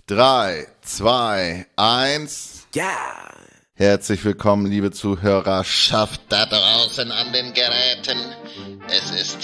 3, 2, 1. Ja! Herzlich willkommen, liebe Zuhörerschaft da draußen an den Geräten. Es ist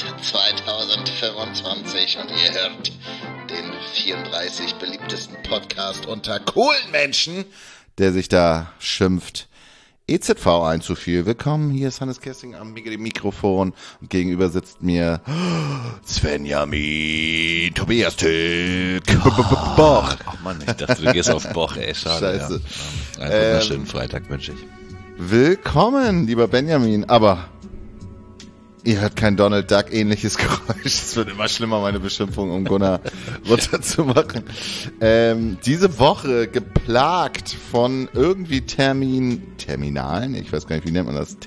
2025 und ihr hört den 34 beliebtesten Podcast unter coolen Menschen, der sich da schimpft. EZV1 zu viel. Willkommen, hier ist Hannes Kessing am Mikrofon und gegenüber sitzt mir Svenjamin Tobias Tück Boch. Ach Mann, ich dachte, du gehst auf Boch, ey, schade. Scheiße. Ja. Einen wunderschönen Freitag wünsche ich. Willkommen, lieber Benjamin, aber ihr hört kein Donald Duck ähnliches Geräusch. Es wird immer schlimmer, meine Beschimpfung, um Gunnar runterzumachen. Diese Woche geplagt von irgendwie Terminalen, ich weiß gar nicht, wie nennt man das?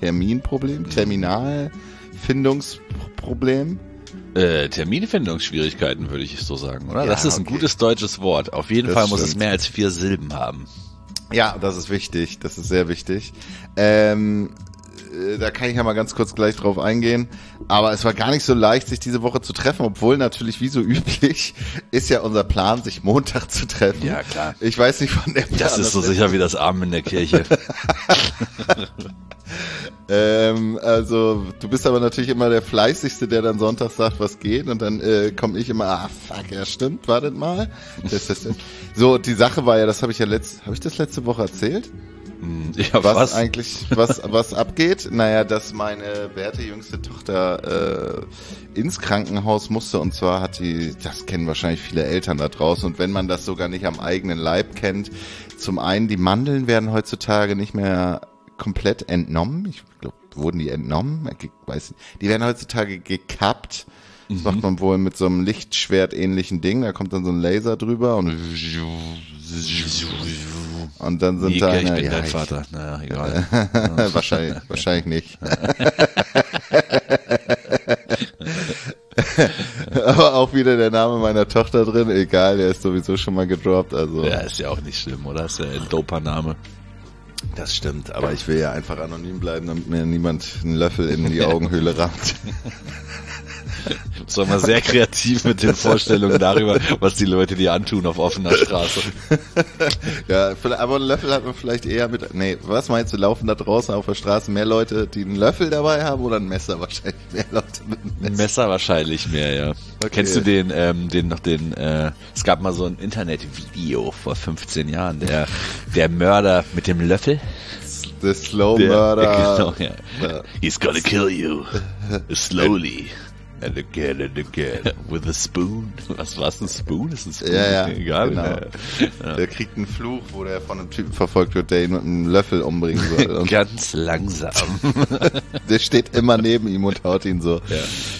Terminalfindungsproblem? Terminfindungsschwierigkeiten würde ich so sagen, oder? Ja, das ist ein okay. gutes deutsches Wort. Auf jeden Das Fall muss stimmt. es mehr als 4 Silben haben. Ja, das ist wichtig, das ist sehr wichtig. Da kann ich ja mal ganz kurz gleich drauf eingehen. Aber es war gar nicht so leicht, sich diese Woche zu treffen, obwohl natürlich, wie so üblich, ist ja unser Plan, sich Montag zu treffen. Ja, klar. Ich weiß nicht von der Plan. Das ist so sicher wie das Amen in der Kirche. Also, du bist aber natürlich immer der Fleißigste, der dann Sonntag sagt, was geht. Und dann komme ich immer, fuck, ja stimmt, wartet mal. Das. So, die Sache war ja, das habe ich ja habe ich das letzte Woche erzählt? Ja, Was eigentlich, was abgeht? Naja, dass meine werte jüngste Tochter ins Krankenhaus musste, und zwar das kennen wahrscheinlich viele Eltern da draußen, und wenn man das sogar nicht am eigenen Leib kennt, zum einen, die Mandeln werden heutzutage nicht mehr komplett entnommen. Ich glaube, wurden die entnommen? Ich weiß nicht. Die werden heutzutage gekappt. Das macht man wohl mit so einem Lichtschwert-ähnlichen Ding, da kommt dann so ein Laser drüber und dann sind da... Ich bin dein Vater, naja, egal. wahrscheinlich nicht. Aber auch wieder der Name meiner Tochter drin, egal, der ist sowieso schon mal gedroppt. Also. Ja, ist ja auch nicht schlimm, oder? Ist ja ein doper Name. Das stimmt, aber ich will ja einfach anonym bleiben, damit mir niemand einen Löffel in die Augenhöhle rammt. Das war mal sehr kreativ mit den Vorstellungen darüber, was die Leute dir antun auf offener Straße. Ja, aber einen Löffel hat man vielleicht eher mit... Nee, was meinst du, laufen da draußen auf der Straße mehr Leute, die einen Löffel dabei haben, oder ein Messer? Wahrscheinlich mehr Leute mit einem Messer. Messer wahrscheinlich mehr, ja. Okay. Kennst du es gab mal so ein Internetvideo vor 15 Jahren, der Mörder mit dem Löffel? The Slow Murder. Genau, ja. He's gonna kill you. Slowly. And again with a spoon. Was war's, ein Spoon? Ist ein Spoon? Ja, Egal. Genau. Ja. Der kriegt einen Fluch, wo der von einem Typen verfolgt wird, der ihn mit einem Löffel umbringen soll. Und ganz langsam. der steht immer neben ihm und haut ihn so.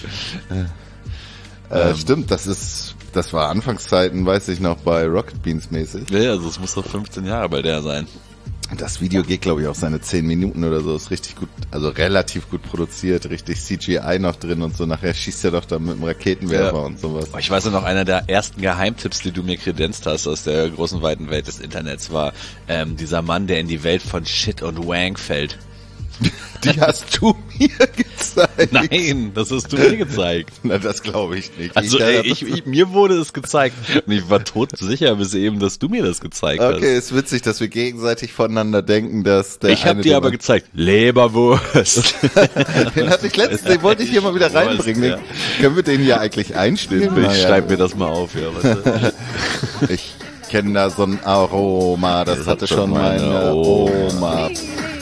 Ja. Stimmt, das war Anfangszeiten, weiß ich noch, bei Rocket Beans mäßig. Ja, also es muss doch 15 Jahre bei der sein. Das Video geht, glaube ich, auch seine 10 Minuten oder so. Ist richtig gut, also relativ gut produziert, richtig CGI noch drin und so. Nachher schießt er doch da mit einem Raketenwerfer und sowas. Ich weiß ja noch, einer der ersten Geheimtipps, die du mir kredenzt hast aus der großen, weiten Welt des Internets, war dieser Mann, der in die Welt von Shit und Wank fällt. Die hast du mir gezeigt. Nein, das hast du mir gezeigt. Na, das glaube ich nicht. Also mir wurde es gezeigt und ich war todsicher bis eben, dass du mir das gezeigt hast. Okay, ist witzig, dass wir gegenseitig voneinander denken, dass der Ich habe dir aber gezeigt, Leberwurst. Den wollte ich hier mal wieder reinbringen. Ja. Können wir den hier eigentlich einstellen? Ich schreibe mir das mal auf, ja. Warte. Ich kenne da so ein Aroma, das hatte schon meine Oma.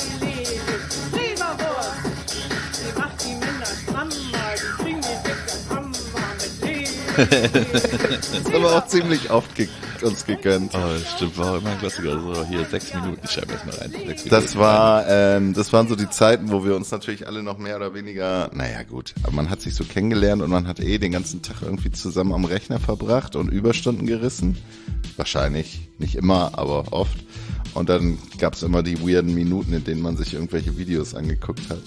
Das ist aber auch ziemlich oft uns gegönnt. Oh, das stimmt, war auch immer ein Klassiker. Also hier 6 Minuten, ich schreibe das mal rein. Das waren so die Zeiten, wo wir uns natürlich alle noch mehr oder weniger, naja gut, aber man hat sich so kennengelernt und man hat den ganzen Tag irgendwie zusammen am Rechner verbracht und Überstunden gerissen. Wahrscheinlich, nicht immer, aber oft. Und dann gab's immer die weirden Minuten, in denen man sich irgendwelche Videos angeguckt hat.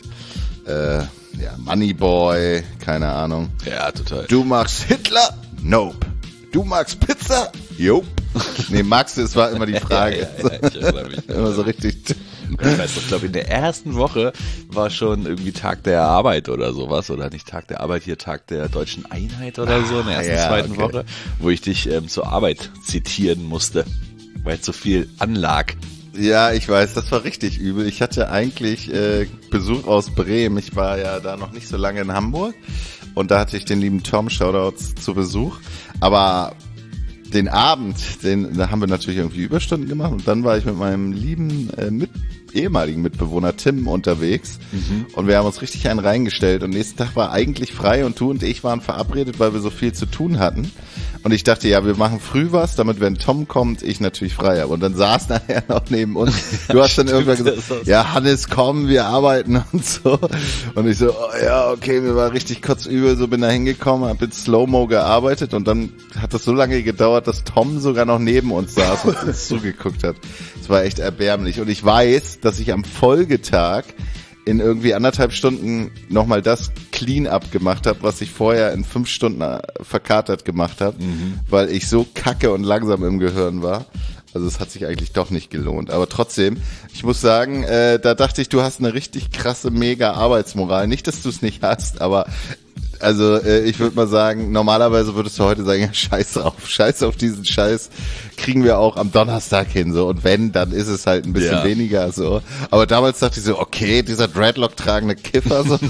Moneyboy, keine Ahnung. Ja, total. Du magst Hitler? Nope. Du magst Pizza? Jope. Nee, magst du, es war immer die Frage. Ich erinnere mich. Immer so richtig. Ich weiß doch, glaube in der ersten Woche war schon irgendwie Tag der Arbeit oder sowas, oder nicht Tag der Arbeit, hier Tag der deutschen Einheit oder so, in der ersten, zweiten Woche, wo ich dich zur Arbeit zitieren musste, weil zu viel anlag. Ja, ich weiß, das war richtig übel. Ich hatte eigentlich Besuch aus Bremen. Ich war ja da noch nicht so lange in Hamburg und da hatte ich den lieben Tom, Shoutouts, zu Besuch. Aber den Abend, da haben wir natürlich irgendwie Überstunden gemacht und dann war ich mit meinem lieben ehemaligen Mitbewohner Tim unterwegs und wir haben uns richtig einen reingestellt und nächsten Tag war eigentlich frei und du und ich waren verabredet, weil wir so viel zu tun hatten und ich dachte, ja, wir machen früh was, damit wenn Tom kommt, ich natürlich frei habe und dann saß nachher noch neben uns, du hast dann irgendwann gesagt, ja Hannes, komm, wir arbeiten und so und ich so, oh, ja, okay, mir war richtig kotzübel, so bin da hingekommen, hab in Slow-Mo gearbeitet und dann hat das so lange gedauert, dass Tom sogar noch neben uns saß und uns zugeguckt hat. Es war echt erbärmlich und ich weiß, dass ich am Folgetag in irgendwie 1,5 Stunden nochmal das Clean-up gemacht habe, was ich vorher in 5 Stunden verkatert gemacht habe, weil ich so kacke und langsam im Gehirn war. Also es hat sich eigentlich doch nicht gelohnt. Aber trotzdem, ich muss sagen, da dachte ich, du hast eine richtig krasse, mega Arbeitsmoral. Nicht, dass du es nicht hast, aber also ich würde mal sagen, normalerweise würdest du heute sagen, ja, scheiß auf diesen Scheiß, kriegen wir auch am Donnerstag hin, so, und wenn, dann ist es halt ein bisschen weniger, so, aber damals dachte ich so, okay, dieser Dreadlock tragende Kiffer, so,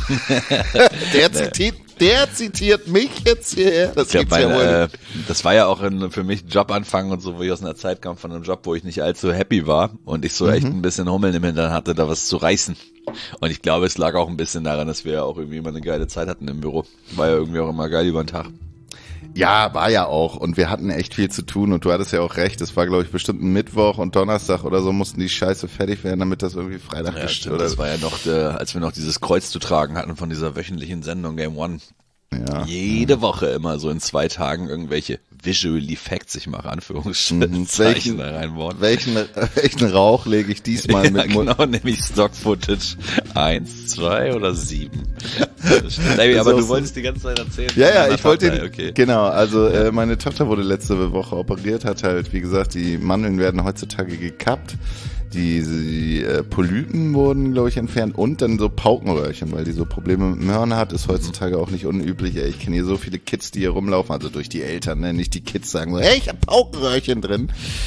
der zitiert mich jetzt hierher, das gibt's ja wohl nicht. Das war ja auch für mich Jobanfang und so, wo ich aus einer Zeit kam von einem Job, wo ich nicht allzu happy war und ich so echt ein bisschen Hummeln im Hintern hatte, da was zu reißen. Und ich glaube, es lag auch ein bisschen daran, dass wir ja auch irgendwie immer eine geile Zeit hatten im Büro. War ja irgendwie auch immer geil über den Tag. Ja, war ja auch. Und wir hatten echt viel zu tun und du hattest ja auch recht. Es war, glaube ich, bestimmt ein Mittwoch und Donnerstag oder so mussten die Scheiße fertig werden, damit das irgendwie Freitag ist. Oder das war ja noch, als wir noch dieses Kreuz zu tragen hatten von dieser wöchentlichen Sendung Game One. Ja. Jede Woche immer so in 2 Tagen irgendwelche Visual Effects, ich mache Anführungszeichen da reinbauen. Welchen Rauch lege ich diesmal mit genau, nämlich Stock Footage 1, 2 oder 7. Aber du wolltest die ganze Zeit erzählen. Ja, ich wollte, okay. Genau, also meine Tochter wurde letzte Woche operiert, hat halt, wie gesagt, die Mandeln werden heutzutage gekappt. Die Polypen wurden, glaube ich, entfernt und dann so Paukenröhrchen, weil die so Probleme mit dem Hören hat, ist heutzutage auch nicht unüblich. Ich kenne hier so viele Kids, die hier rumlaufen, also durch die Eltern, ne? Nicht die Kids sagen so, hey, ich hab Paukenröhrchen drin.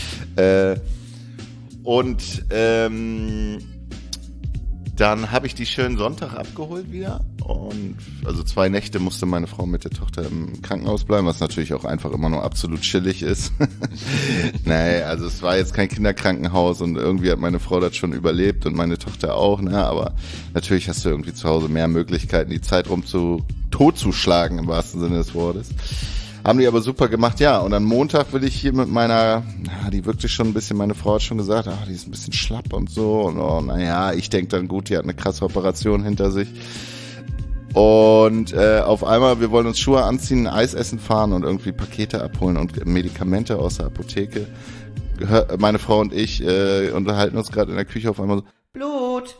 Dann habe ich die schönen Sonntag abgeholt wieder und also 2 Nächte musste meine Frau mit der Tochter im Krankenhaus bleiben, was natürlich auch einfach immer nur absolut chillig ist. Nee, also es war jetzt kein Kinderkrankenhaus und irgendwie hat meine Frau das schon überlebt und meine Tochter auch, ne, aber natürlich hast du irgendwie zu Hause mehr Möglichkeiten, die Zeit totzuschlagen im wahrsten Sinne des Wortes. Haben die aber super gemacht, ja. Und am Montag will ich hier mit meiner, die wirkte schon ein bisschen, meine Frau hat schon gesagt, die ist ein bisschen schlapp und so. Und ich denke dann, gut, die hat eine krasse Operation hinter sich. Und auf einmal, wir wollen uns Schuhe anziehen, Eis essen fahren und irgendwie Pakete abholen und Medikamente aus der Apotheke. Meine Frau und ich unterhalten uns gerade in der Küche auf einmal so, Blut!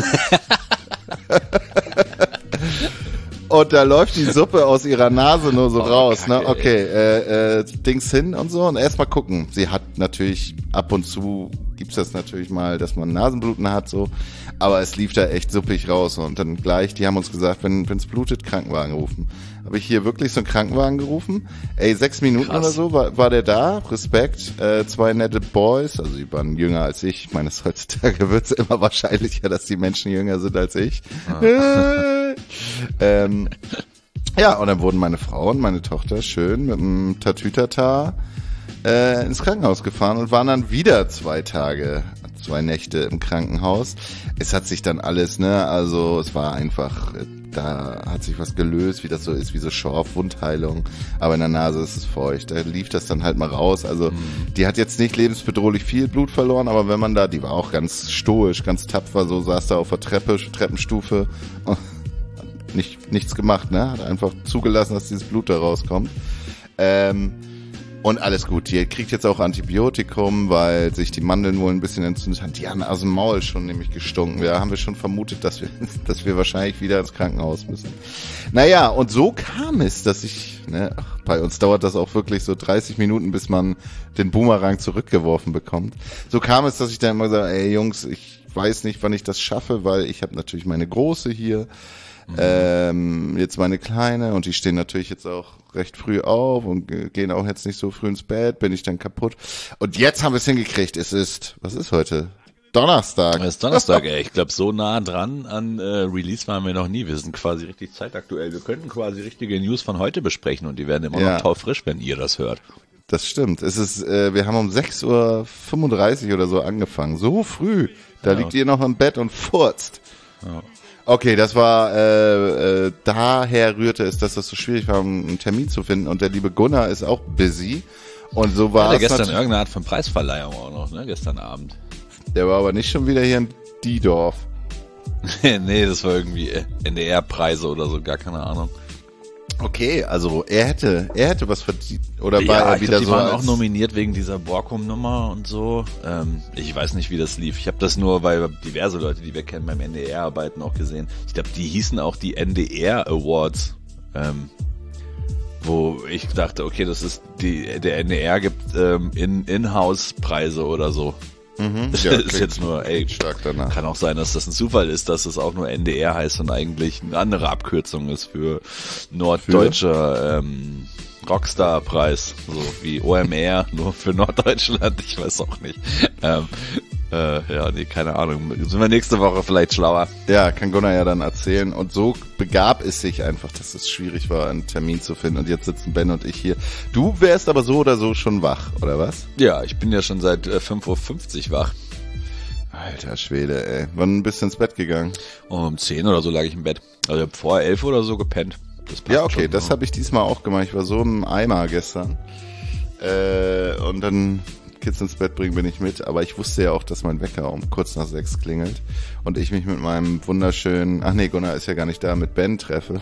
Und da läuft die Suppe aus ihrer Nase nur so raus, Kacke, ne? Okay, Dings hin und so und erstmal gucken. Sie hat natürlich, ab und zu gibt's das natürlich mal, dass man Nasenbluten hat, so. Aber es lief da echt suppig raus und dann gleich, die haben uns gesagt, wenn's blutet, Krankenwagen rufen. Habe ich hier wirklich so einen Krankenwagen gerufen? 6 Minuten Krass. Oder so war der da, Respekt. 2 nette Boys, also die waren jünger als ich. Ich meine, heutzutage wird's immer wahrscheinlicher, dass die Menschen jünger sind als ich. Ja, und dann wurden meine Frau und meine Tochter schön mit einem Tatütata ins Krankenhaus gefahren und waren dann wieder 2 Nächte im Krankenhaus. Es hat sich dann alles, ne, also es war einfach, da hat sich was gelöst, wie das so ist, wie so Schorf, Wundheilung, aber in der Nase ist es feucht, da lief das dann halt mal raus, also die hat jetzt nicht lebensbedrohlich viel Blut verloren, aber wenn man da, die war auch ganz stoisch, ganz tapfer, so saß da auf der Treppenstufe und nichts gemacht, ne, hat einfach zugelassen, dass dieses Blut da rauskommt. Und alles gut. Die kriegt jetzt auch Antibiotikum, weil sich die Mandeln wohl ein bisschen entzündet haben. Die haben aus dem Maul schon nämlich gestunken. Da haben wir schon vermutet, dass wir wahrscheinlich wieder ins Krankenhaus müssen. Naja, und so kam es, dass bei uns dauert das auch wirklich so 30 Minuten, bis man den Boomerang zurückgeworfen bekommt. So kam es, dass ich dann immer gesagt habe, ey Jungs, ich weiß nicht, wann ich das schaffe, weil ich habe natürlich meine Große hier. Jetzt meine Kleine und die stehen natürlich jetzt auch recht früh auf und gehen auch jetzt nicht so früh ins Bett, bin ich dann kaputt. Und jetzt haben wir es hingekriegt. Was ist heute? Donnerstag. Es ist Donnerstag, ey. Ich glaube, so nah dran an Release waren wir noch nie. Wir sind quasi richtig zeitaktuell. Wir könnten quasi richtige News von heute besprechen und die werden immer noch taufrisch, wenn ihr das hört. Das stimmt. Wir haben um 6:35 Uhr oder so angefangen. So früh. Da liegt ihr noch im Bett und furzt. Ja. Okay, das war, daher rührte es, dass das so schwierig war, einen Termin zu finden. Und der liebe Gunnar ist auch busy. Und so war es. Gestern irgendeine Art von Preisverleihung auch noch, ne? Gestern Abend. Der war aber nicht schon wieder hier in Diedorf. Nee, das war irgendwie NDR-Preise oder so, gar keine Ahnung. Okay, also er hätte was verdient. Oder war er wieder so? Die waren auch nominiert wegen dieser Borkum-Nummer und so. Ich weiß nicht, wie das lief. Ich habe das nur, weil diverse Leute, die wir kennen, beim NDR arbeiten, auch gesehen. Ich glaube, die hießen auch die NDR Awards. Wo ich dachte, okay, das ist der NDR gibt In-House-Preise oder so. Das ist jetzt nur, stark danach. Kann auch sein, dass das ein Zufall ist, dass es auch nur NDR heißt und eigentlich eine andere Abkürzung ist für norddeutscher Rockstar-Preis, so wie OMR, nur für Norddeutschland, ich weiß auch nicht. Keine Ahnung. Sind wir nächste Woche vielleicht schlauer? Ja, kann Gunnar ja dann erzählen. Und so begab es sich einfach, dass es schwierig war, einen Termin zu finden. Und jetzt sitzen Ben und ich hier. Du wärst aber so oder so schon wach, oder was? Ja, ich bin ja schon seit 5:50 Uhr wach. Alter Schwede, ey. Wann bist du ins Bett gegangen? Um 10 oder so lag ich im Bett. Also ich habe vor 11 oder so gepennt. Ja, okay, schon, das habe ich diesmal auch gemacht. Ich war so im Eimer gestern. Und dann Kids ins Bett bringen bin ich mit, aber ich wusste ja auch, dass mein Wecker um kurz nach 6 klingelt und ich mich mit meinem wunderschönen, Gunnar ist ja gar nicht da, mit Ben treffe.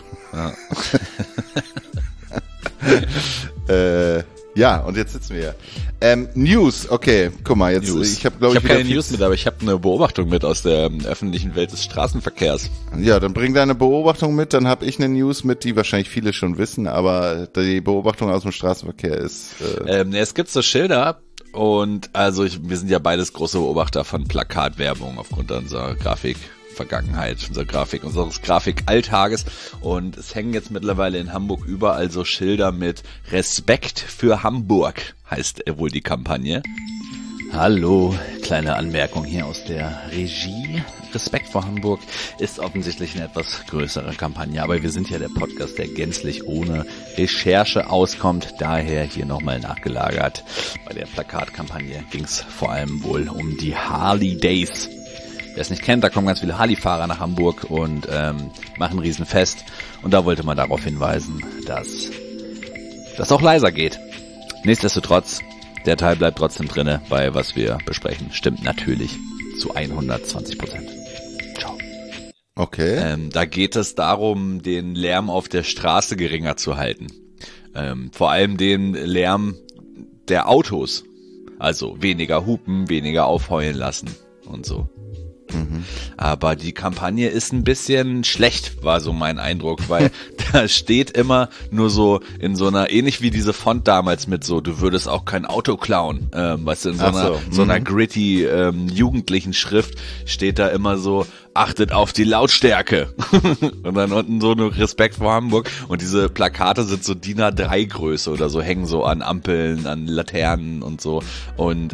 Ja. Ja, und jetzt sitzen wir hier. News, okay, guck mal, jetzt News. Ich habe keine News mit, aber ich habe eine Beobachtung mit aus der öffentlichen Welt des Straßenverkehrs. Ja, dann bring deine Beobachtung mit, dann habe ich eine News mit, die wahrscheinlich viele schon wissen, aber die Beobachtung aus dem Straßenverkehr ist... Es gibt so Schilder und also wir sind ja beides große Beobachter von Plakatwerbung aufgrund unserer Vergangenheit, unseres Grafikalltages und es hängen jetzt mittlerweile in Hamburg überall so Schilder mit Respekt für Hamburg, heißt wohl die Kampagne. Hallo, kleine Anmerkung hier aus der Regie. Respekt vor Hamburg ist offensichtlich eine etwas größere Kampagne, aber wir sind ja der Podcast, der gänzlich ohne Recherche auskommt, daher hier nochmal nachgelagert. Bei der Plakatkampagne ging es vor allem wohl um die Harley Days. Wer es nicht kennt, da kommen ganz viele Harley-Fahrer nach Hamburg und machen ein Riesenfest. Und da wollte man darauf hinweisen, dass das auch leiser geht. Nichtsdestotrotz, der Teil bleibt trotzdem drinne bei was wir besprechen. Stimmt natürlich zu 120%. Ciao. Okay. Da geht es darum, den Lärm auf der Straße geringer zu halten. Vor allem den Lärm der Autos. Also weniger hupen, weniger aufheulen lassen und so. Aber die Kampagne ist ein bisschen schlecht, war so mein Eindruck, weil da steht immer nur so in so einer, ähnlich wie diese Font damals mit so, du würdest auch kein Auto klauen, weißt du, in so einer gritty, jugendlichen Schrift steht da immer so, achtet auf die Lautstärke. Und dann unten so nur Respekt vor Hamburg. Und diese Plakate sind so DIN A3 Größe oder so, hängen so an Ampeln, an Laternen und so. Und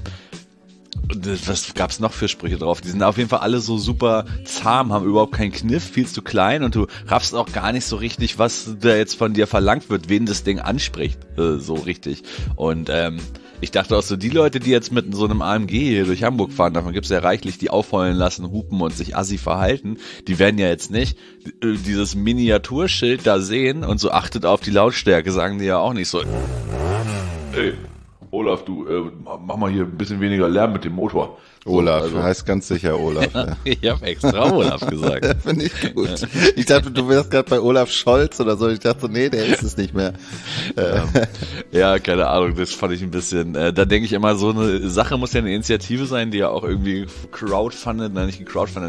was gab's noch für Sprüche drauf? Die sind auf jeden Fall alle so super zahm, haben überhaupt keinen Kniff, viel zu klein und du raffst auch gar nicht so richtig, was da jetzt von dir verlangt wird, wen das Ding anspricht, so richtig. Und ich dachte auch so, die Leute, die jetzt mit so einem AMG hier durch Hamburg fahren, davon gibt's ja reichlich, die aufheulen lassen, hupen und sich assi verhalten, die werden ja jetzt nicht dieses Miniaturschild da sehen und so achtet auf die Lautstärke, sagen die ja auch nicht so, Olaf, du, mach mal hier ein bisschen weniger Lärm mit dem Motor. Olaf, also. Heißt ganz sicher Olaf. Ja. Ich habe extra Olaf gesagt. Ja, finde ich gut. Ich dachte, du wärst gerade bei Olaf Scholz oder so. Ich dachte, nee, der ist es nicht mehr. Ja, keine Ahnung, das fand ich ein bisschen, da denke ich immer, so eine Sache muss ja eine Initiative sein, die ja auch irgendwie nicht gecrowdfundet,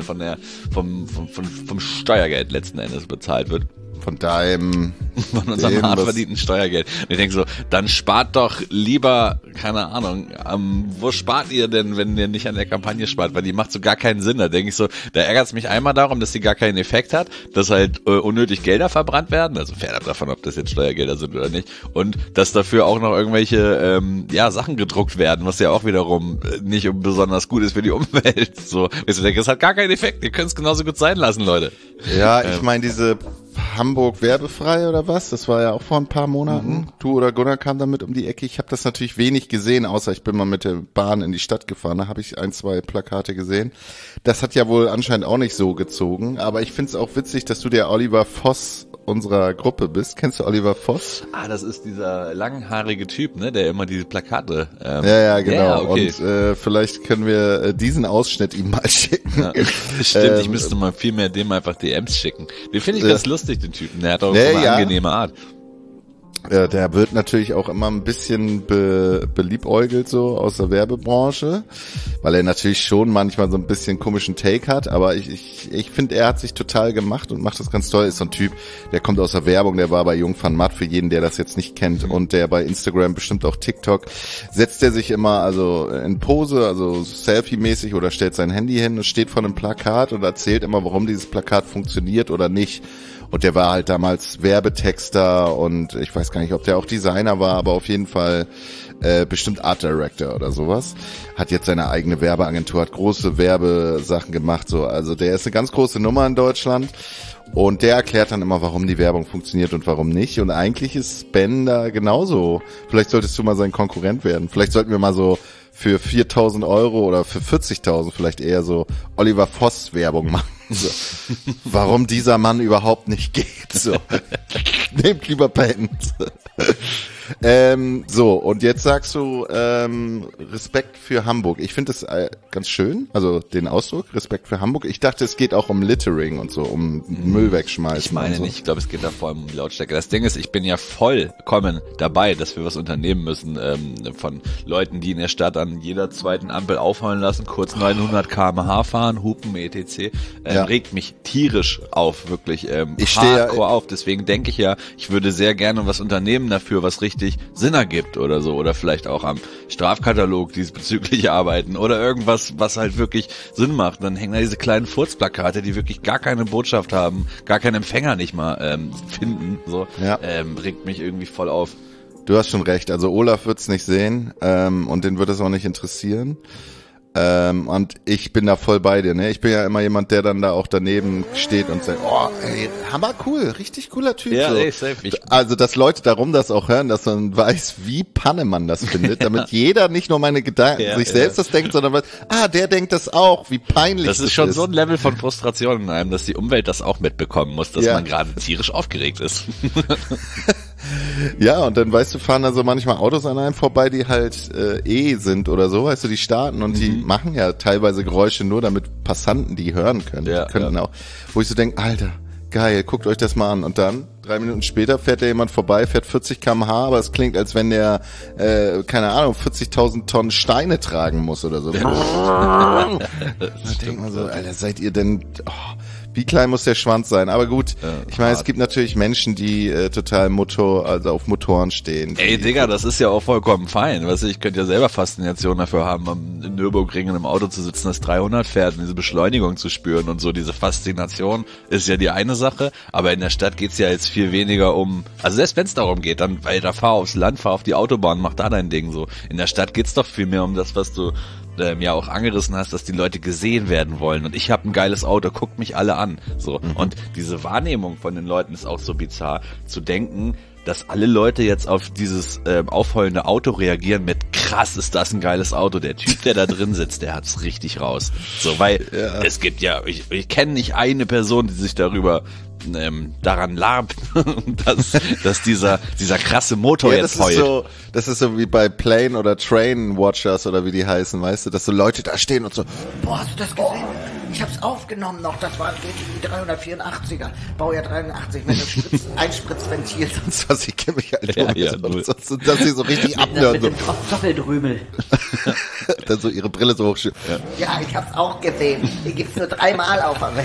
vom Steuergeld letzten Endes bezahlt wird. Von unserem hart verdienten Steuergeld. Und ich denke so, dann spart doch lieber, keine Ahnung, wo spart ihr denn, wenn ihr nicht an der Kampagne spart? Weil die macht so gar keinen Sinn. Da denke ich so, da ärgert es mich einmal darum, dass die gar keinen Effekt hat, dass halt unnötig Gelder verbrannt werden, also fernab davon, ob das jetzt Steuergelder sind oder nicht, und dass dafür auch noch irgendwelche Sachen gedruckt werden, was ja auch wiederum nicht besonders gut ist für die Umwelt. So, ich denke, das hat gar keinen Effekt. Ihr könnt es genauso gut sein lassen, Leute. Ja, ich meine, diese Hamburg werbefrei oder was? Das war ja auch vor ein paar Monaten. Mhm. Du oder Gunnar kam damit um die Ecke. Ich habe das natürlich wenig gesehen, außer ich bin mal mit der Bahn in die Stadt gefahren. Da habe ich 1, 2 Plakate gesehen. Das hat ja wohl anscheinend auch nicht so gezogen. Aber ich finde es auch witzig, dass du der Oliver Voss unserer Gruppe bist. Kennst du Oliver Voss? Ah, das ist dieser langhaarige Typ, ne, der immer diese Plakate. Ja, genau. Ja, okay. Und vielleicht können wir diesen Ausschnitt ihm mal schicken. Ja, stimmt, ich müsste mal viel mehr dem einfach DMs schicken. Den finde ich ganz lustig, den Typen. Der hat auch so eine angenehme Art. Der wird natürlich auch immer ein bisschen beliebäugelt so aus der Werbebranche, weil er natürlich schon manchmal so ein bisschen komischen Take hat, aber ich finde, er hat sich total gemacht und macht das ganz toll. Ist so ein Typ, der kommt aus der Werbung, der war bei Jung van Matt, für jeden, der das jetzt nicht kennt, und der bei Instagram, bestimmt auch TikTok, setzt er sich immer also in Pose, also Selfie-mäßig, oder stellt sein Handy hin und steht vor einem Plakat und erzählt immer, warum dieses Plakat funktioniert oder nicht. Und der war halt damals Werbetexter und ich weiß gar nicht, ob der auch Designer war, aber auf jeden Fall bestimmt Art Director oder sowas. Hat jetzt seine eigene Werbeagentur, hat große Werbesachen gemacht, so. Also der ist eine ganz große Nummer in Deutschland und der erklärt dann immer, warum die Werbung funktioniert und warum nicht. Und eigentlich ist Ben da genauso. Vielleicht solltest du mal sein Konkurrent werden. Vielleicht sollten wir mal so für 4.000 Euro oder für 40.000 vielleicht eher so Oliver Voss Werbung machen. So. Warum dieser Mann überhaupt nicht geht. So. Nehmt lieber Ben. So, und jetzt sagst du Respekt für Hamburg. Ich finde das ganz schön, also den Ausdruck, Respekt für Hamburg. Ich dachte, es geht auch um Littering und so, um Müll wegschmeißen. Ich meine so. nicht, ich glaube, es geht da vor allem um die Lautstärke. Das Ding ist, ich bin ja vollkommen dabei, dass wir was unternehmen müssen von Leuten, die in der Stadt an jeder zweiten Ampel aufheulen lassen, kurz 900 km/h fahren, hupen, etc. Regt mich tierisch auf, wirklich ich hardcore auf. Deswegen denke ich ja, ich würde sehr gerne was unternehmen dafür, was richtig Sinn ergibt oder so, oder vielleicht auch am Strafkatalog diesbezüglich arbeiten oder irgendwas, was halt wirklich Sinn macht. Dann hängen da diese kleinen Furzplakate, die wirklich gar keine Botschaft haben, gar keinen Empfänger nicht mal finden, so, regt mich irgendwie voll auf. Du hast schon recht, also Olaf wird's nicht sehen und den wird es auch nicht interessieren. Und ich bin da voll bei dir, ne? Ich bin ja immer jemand, der dann da auch daneben steht und sagt, oh, ey, hammer cool, richtig cooler Typ. Ja, so. Ey, safe. Also, dass Leute darum das auch hören, dass man weiß, wie Panne man das findet, damit jeder nicht nur meine Gedanken, sich selbst das denkt, sondern weiß, der denkt das auch, wie peinlich das ist. Das ist schon so ein Level von Frustration in einem, dass die Umwelt das auch mitbekommen muss, dass man gerade tierisch aufgeregt ist. Ja, und dann, weißt du, fahren da so manchmal Autos an einem vorbei, die halt sind oder so, weißt du, die starten und die machen ja teilweise Geräusche nur, damit Passanten die hören können. Ja, die könnten auch, wo ich so denke, Alter, geil, guckt euch das mal an. Und dann, 3 Minuten später, fährt da jemand vorbai, fährt 40 km/h, aber es klingt, als wenn der, keine Ahnung, 40.000 Tonnen Steine tragen muss oder so. Da denkt man so, Alter, seid ihr denn... wie klein muss der Schwanz sein? Aber gut, ich meine, es gibt natürlich Menschen, die total auf Motoren stehen. Ey, Digga, das ist ja auch vollkommen fein. Weißt du, ich könnte ja selber Faszination dafür haben, am Nürburgring in einem Auto zu sitzen, das 300 fährt und diese Beschleunigung zu spüren und so. Diese Faszination ist ja die eine Sache, aber in der Stadt geht's ja jetzt viel weniger um, also selbst wenn es darum geht, dann, Alter, fahr aufs Land, fahr auf die Autobahn, mach da dein Ding so. In der Stadt geht's doch viel mehr um das, was du ja auch angerissen hast, dass die Leute gesehen werden wollen und ich habe ein geiles Auto, guckt mich alle an, so. Und diese Wahrnehmung von den Leuten ist auch so bizarr, zu denken, dass alle Leute jetzt auf dieses aufheulende Auto reagieren mit krass, ist das ein geiles Auto, der Typ, der da drin sitzt, der hat's richtig raus. So, weil es gibt ja, ich kenne nicht eine Person, die sich darüber daran labt, dass dieser krasse Motor Ja, jetzt heult. das ist so wie bei Plane oder Train Watchers oder wie die heißen, weißt du, dass so Leute da stehen und so, Boah, hast du das gesehen? Ich hab's aufgenommen noch, das war ein GTI 384er, Baujahr 83, mit einem Einspritzventil. sonst was, ich kenne mich halt null. dass sie so richtig abhören, Mit so, dem Doppeldrümel. dann so ihre Brille so hochschieben. Ja, ich hab's auch gesehen. Hier gibt's nur 3 Mal auf der Welt.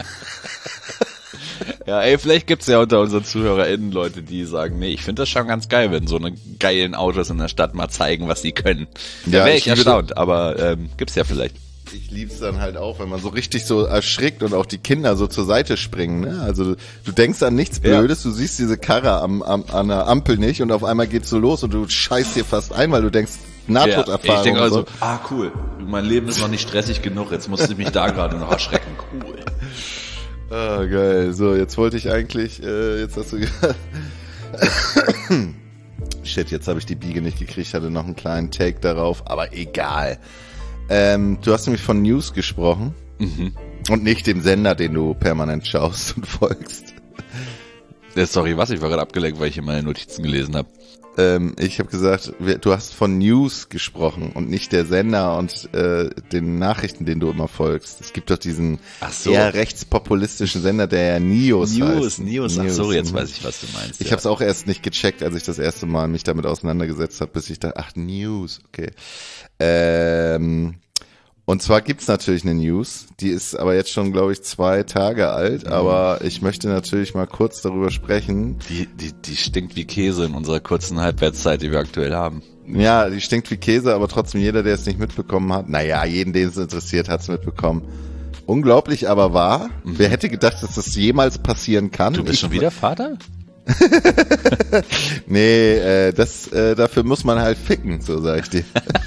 Ja, ey, vielleicht gibt's ja unter unseren ZuhörerInnen Leute, die sagen, nee, ich finde das schon ganz geil, wenn so eine geilen Autos in der Stadt mal zeigen, was sie können. Da Ja, wäre ich ich erstaunt, aber gibt's ja vielleicht. Ich lieb's dann halt auch, wenn man so richtig so erschrickt und auch die Kinder so zur Seite springen, ne? Also du denkst an nichts Blödes, du siehst diese Karre an der Ampel nicht und auf einmal geht's so los und du scheißt dir fast ein, weil du denkst, Nahtoderfahrung. Ich denke also, so. cool, mein Leben ist noch nicht stressig genug, jetzt musste ich mich da gerade noch erschrecken. Cool. Ah, geil. So, jetzt wollte ich eigentlich, jetzt hast du Shit, jetzt habe ich die Biege nicht gekriegt, hatte noch einen kleinen Take darauf, aber egal. Du hast nämlich von News gesprochen und nicht dem Sender, den du permanent schaust und folgst. Sorry, was? Ich war gerade abgelenkt, weil ich hier meine Notizen gelesen habe. Ich habe gesagt, du hast von News gesprochen und nicht der Sender und den Nachrichten, denen du immer folgst. Es gibt doch diesen eher rechtspopulistischen Sender, der ja News heißt. News. Ach so, jetzt weiß ich, was du meinst. Ich habe es auch erst nicht gecheckt, als ich das erste Mal mich damit auseinandergesetzt habe, bis ich dachte, ach, News, okay. Und zwar gibt's natürlich eine News, die ist aber jetzt schon, glaube ich, 2 Tage alt, aber ich möchte natürlich mal kurz darüber sprechen. Die stinkt wie Käse in unserer kurzen Halbwertszeit, die wir aktuell haben. Ja, die stinkt wie Käse, aber trotzdem jeder, der es nicht mitbekommen hat, naja, jeden, den es interessiert, hat's mitbekommen. Unglaublich, aber wahr. Wer hätte gedacht, dass das jemals passieren kann? Du bist schon wieder Vater? Nee, dafür muss man halt ficken, so sag ich dir.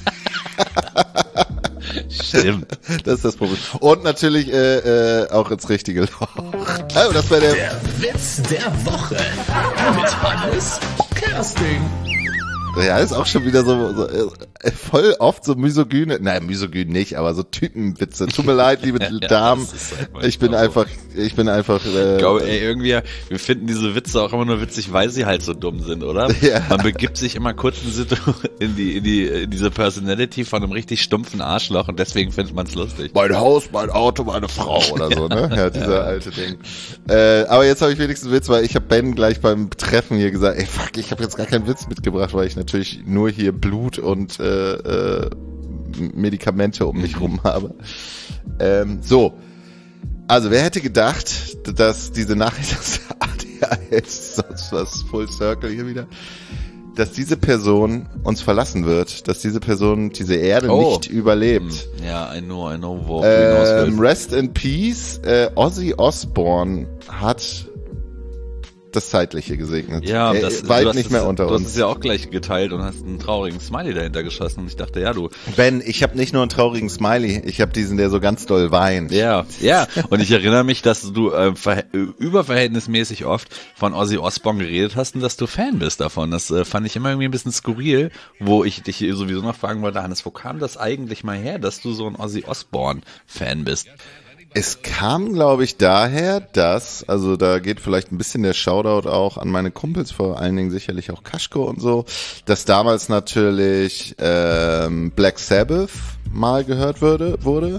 Stimmt. Das ist das Problem. Und natürlich auch ins richtige Loch. Also, das wäre Der Witz der Woche mit Hannes Kersting. Ja, ist auch schon wieder so voll oft so misogyne, nein, misogyn nicht, aber so Typenwitze. Tut mir leid, liebe Damen. Halt ich bin einfach. Ich glaube, irgendwie, wir finden diese Witze auch immer nur witzig, weil sie halt so dumm sind, oder? Ja. Man begibt sich immer kurz in diese Personality von einem richtig stumpfen Arschloch und deswegen findet man es lustig. Mein Haus, mein Auto, meine Frau oder so, ne? Ja, dieser alte Ding. Aber jetzt habe ich wenigstens einen Witz, weil ich habe Ben gleich beim Treffen hier gesagt, ey fuck, ich habe jetzt gar keinen Witz mitgebracht, weil ich natürlich nur hier Blut und Medikamente um mich rum habe. So. Also, wer hätte gedacht, dass diese Nachricht aus ADHS, sonst was, Full Circle hier wieder, dass diese Person uns verlassen wird, dass diese Person diese Erde nicht überlebt. Ja, I know, wo du hinaus willst. Rest in Peace, Ozzy Osbourne hat das Zeitliche gesegnet. Ja, weit nicht mehr unter uns. Du hast uns. es ja auch gleich geteilt und hast einen traurigen Smiley dahinter geschossen und ich dachte, ja, du. Ben, ich habe nicht nur einen traurigen Smiley, ich habe diesen, der so ganz doll weint. Ja, und ich erinnere mich, dass du überverhältnismäßig oft von Ozzy Osbourne geredet hast und dass du Fan bist davon. Das fand ich immer irgendwie ein bisschen skurril, wo ich dich sowieso noch fragen wollte, Hannes, wo kam das eigentlich mal her, dass du so ein Ozzy Osbourne Fan bist? Es kam, glaube ich, daher, dass, also da geht vielleicht ein bisschen der Shoutout auch an meine Kumpels, vor allen Dingen sicherlich auch Kaschko und so, dass damals natürlich Black Sabbath mal gehört wurde.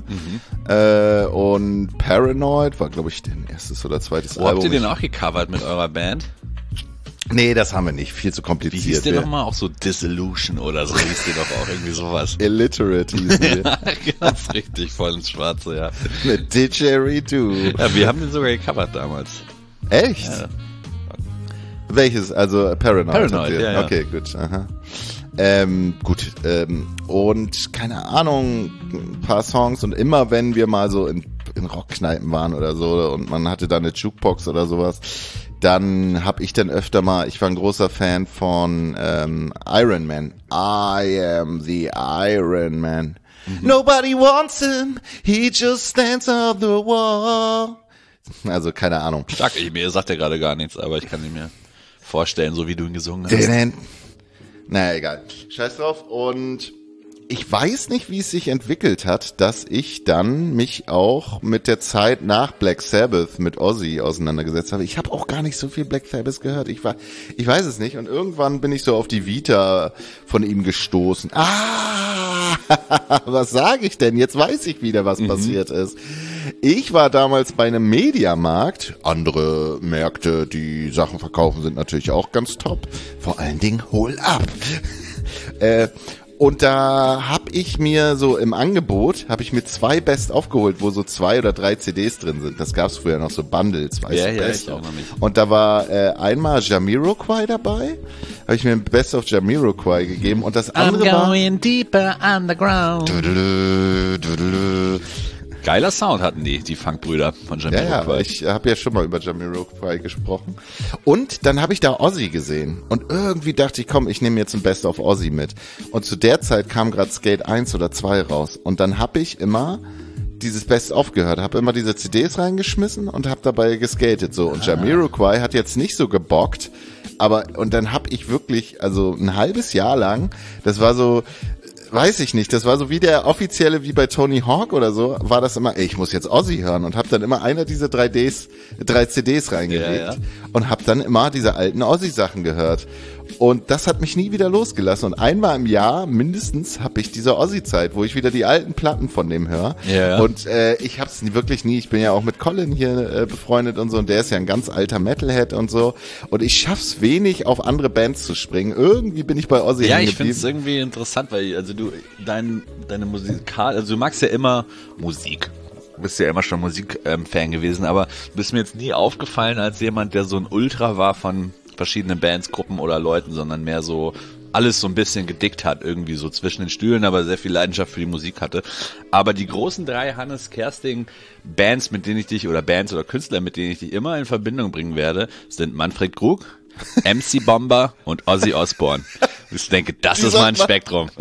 Und Paranoid war, glaube ich, dein erstes oder zweites Album. Habt ihr den auch gecovert mit eurer Band? Nee, das haben wir nicht. Viel zu Wie kompliziert. hieß der nochmal? Auch so Dissolution oder so hieß der doch auch irgendwie sowas. Illiterate hießen wir. Ja, ganz richtig, voll ins Schwarze, ja. Mit Didgeridoo. Ja, wir haben den sogar gecovert damals. Echt? Ja. Welches? Also Paranoid. Paranoid, ja. Okay, gut. Aha. Und keine Ahnung, ein paar Songs und immer wenn wir mal so in Rockkneipen waren oder so und man hatte da eine Jukebox oder sowas, dann habe ich dann öfter mal, ich war ein großer Fan von Iron Man. I am the Iron Man. Nobody wants him, he just stands on the wall. Also keine Ahnung. Mir sagt er gerade gar nichts, aber ich kann ihn mir vorstellen, so wie du ihn gesungen hast. Naja, egal. Scheiß drauf. Und ich weiß nicht, wie es sich entwickelt hat, dass ich dann mich auch mit der Zeit nach Black Sabbath mit Ozzy auseinandergesetzt habe. Ich habe auch gar nicht so viel Black Sabbath gehört. Ich weiß es nicht. Und irgendwann bin ich so auf die Vita von ihm gestoßen. Was sage ich denn? Jetzt weiß ich wieder, was passiert ist. Ich war damals bei einem Mediamarkt. Andere Märkte, die Sachen verkaufen, sind natürlich auch ganz top. Vor allen Dingen Hol ab. Und da habe ich mir so im Angebot, habe ich mir 2 Best aufgeholt, wo so 2 oder 3 CDs drin sind. Das gab's früher noch so Bundles, weißt du, Best of. Und da war einmal Jamiroquai dabei, habe ich mir ein Best of Jamiroquai gegeben und das andere I'm going deeper underground. Geiler Sound hatten die Funkbrüder von Jamiroquai. Ja, ich habe ja schon mal über Jamiroquai gesprochen. Und dann habe ich da Ozzy gesehen. Und irgendwie dachte ich, komm, ich nehme jetzt ein Best of Ozzy mit. Und zu der Zeit kam gerade Skate 1 oder 2 raus. Und dann habe ich immer dieses Best of gehört, habe immer diese CDs reingeschmissen und habe dabei geskatet. So. Und Jamiroquai hat jetzt nicht so gebockt. Und dann habe ich wirklich, also ein halbes Jahr lang, das war so... Weiß ich nicht, das war so wie der offizielle, wie bei Tony Hawk oder so, war das immer, ich muss jetzt Ozzy hören und hab dann immer einer dieser 3 CDs reingelegt und hab dann immer diese alten Ozzy-Sachen gehört. Und das hat mich nie wieder losgelassen. Und einmal im Jahr mindestens habe ich diese Ozzy-Zeit, wo ich wieder die alten Platten von dem höre. Ja. Und ich habe es wirklich nie. Ich bin ja auch mit Colin hier befreundet und so. Und der ist ja ein ganz alter Metalhead und so. Und ich schaff's wenig, auf andere Bands zu springen. Irgendwie bin ich bei Ozzy hängen geblieben. Ich finde es irgendwie interessant, weil also deine Musikal, also du magst ja immer Musik. Du bist ja immer schon Musikfan gewesen, aber du bist mir jetzt nie aufgefallen als jemand, der so ein Ultra war von verschiedenen Bands, Gruppen oder Leuten, sondern mehr so alles so ein bisschen gedickt hat, irgendwie so zwischen den Stühlen, aber sehr viel Leidenschaft für die Musik hatte. Aber die großen 3 Hannes Kersting Bands, mit denen ich dich, oder Bands oder Künstler, mit denen ich dich immer in Verbindung bringen werde, sind Manfred Krug, MC Bomber und Ozzy Osbourne. Ich denke, das ist mein Spektrum.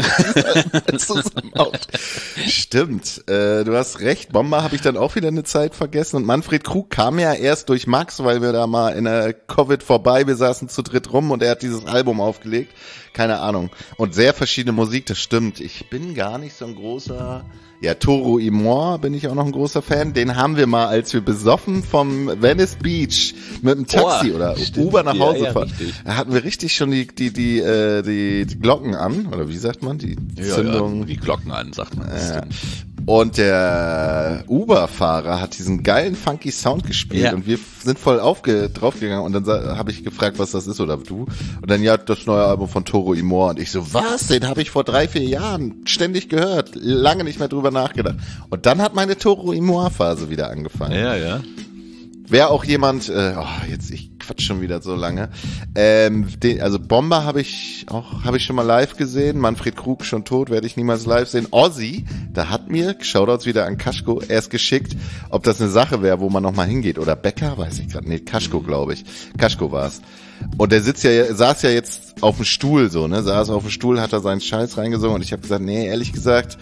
Stimmt, du hast recht. Bomber habe ich dann auch wieder eine Zeit vergessen. Und Manfred Krug kam ja erst durch Max, weil wir da mal in der Covid vorbei, wir saßen zu dritt rum und er hat dieses Album aufgelegt. Keine Ahnung. Und sehr verschiedene Musik, das stimmt. Ich bin gar nicht so ein großer... Ja, Toro y Moi bin ich auch noch ein großer Fan. Den haben wir mal, als wir besoffen vom Venice Beach mit dem Taxi oder Uber nach Hause fahren. Da hatten wir richtig schon die Glocken an, oder wie sagt man? Die Zündung. Ja, die Glocken an, sagt man. Ja. Und der Uber-Fahrer hat diesen geilen, funky Sound gespielt und wir sind voll draufgegangen und dann habe ich gefragt, was das ist oder du. Und dann das neue Album von Toro y Moi. Und ich so, was? Den habe ich vor 3-4 Jahren ständig gehört. Lange nicht mehr drüber nachgedacht. Und dann hat meine Toro y Moi-Phase wieder angefangen. Ja. Wäre auch jemand, ich quatsch schon wieder so lange. Also Bomber habe ich schon mal live gesehen. Manfred Krug schon tot, werde ich niemals live sehen. Ozzy, da hat mir, Shoutouts wieder an Kaschko, erst geschickt, ob das eine Sache wäre, wo man nochmal hingeht. Oder Becker, weiß ich gerade. Nee, Kaschko, glaube ich. Kaschko war's. Und der saß ja jetzt auf dem Stuhl so, ne? Saß auf dem Stuhl, hat da seinen Scheiß reingesungen und ich habe gesagt, nee, ehrlich gesagt,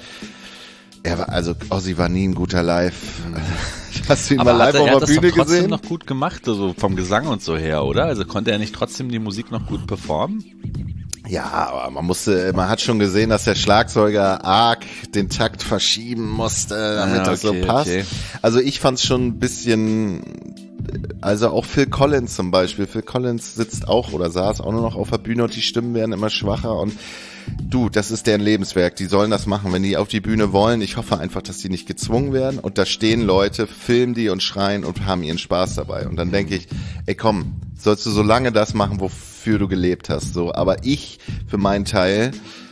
Ozzy war nie ein guter Live. Hast du ihn mal live auf der Bühne gesehen? Er hat das trotzdem noch gut gemacht, also vom Gesang und so her, oder? Also konnte er nicht trotzdem die Musik noch gut performen? Ja, aber man hat schon gesehen, dass der Schlagzeuger arg den Takt verschieben musste, damit das so passt. Okay. Also ich fand's schon ein bisschen, also auch Phil Collins zum Beispiel. Phil Collins sitzt auch oder saß auch nur noch auf der Bühne und die Stimmen werden immer schwacher und du, das ist deren Lebenswerk, die sollen das machen, wenn die auf die Bühne wollen. Ich hoffe einfach, dass die nicht gezwungen werden und da stehen Leute, filmen die und schreien und haben ihren Spaß dabei. Und dann denke ich, ey komm, sollst du so lange das machen, wofür du gelebt hast, so. Aber ich, für meinen Teil,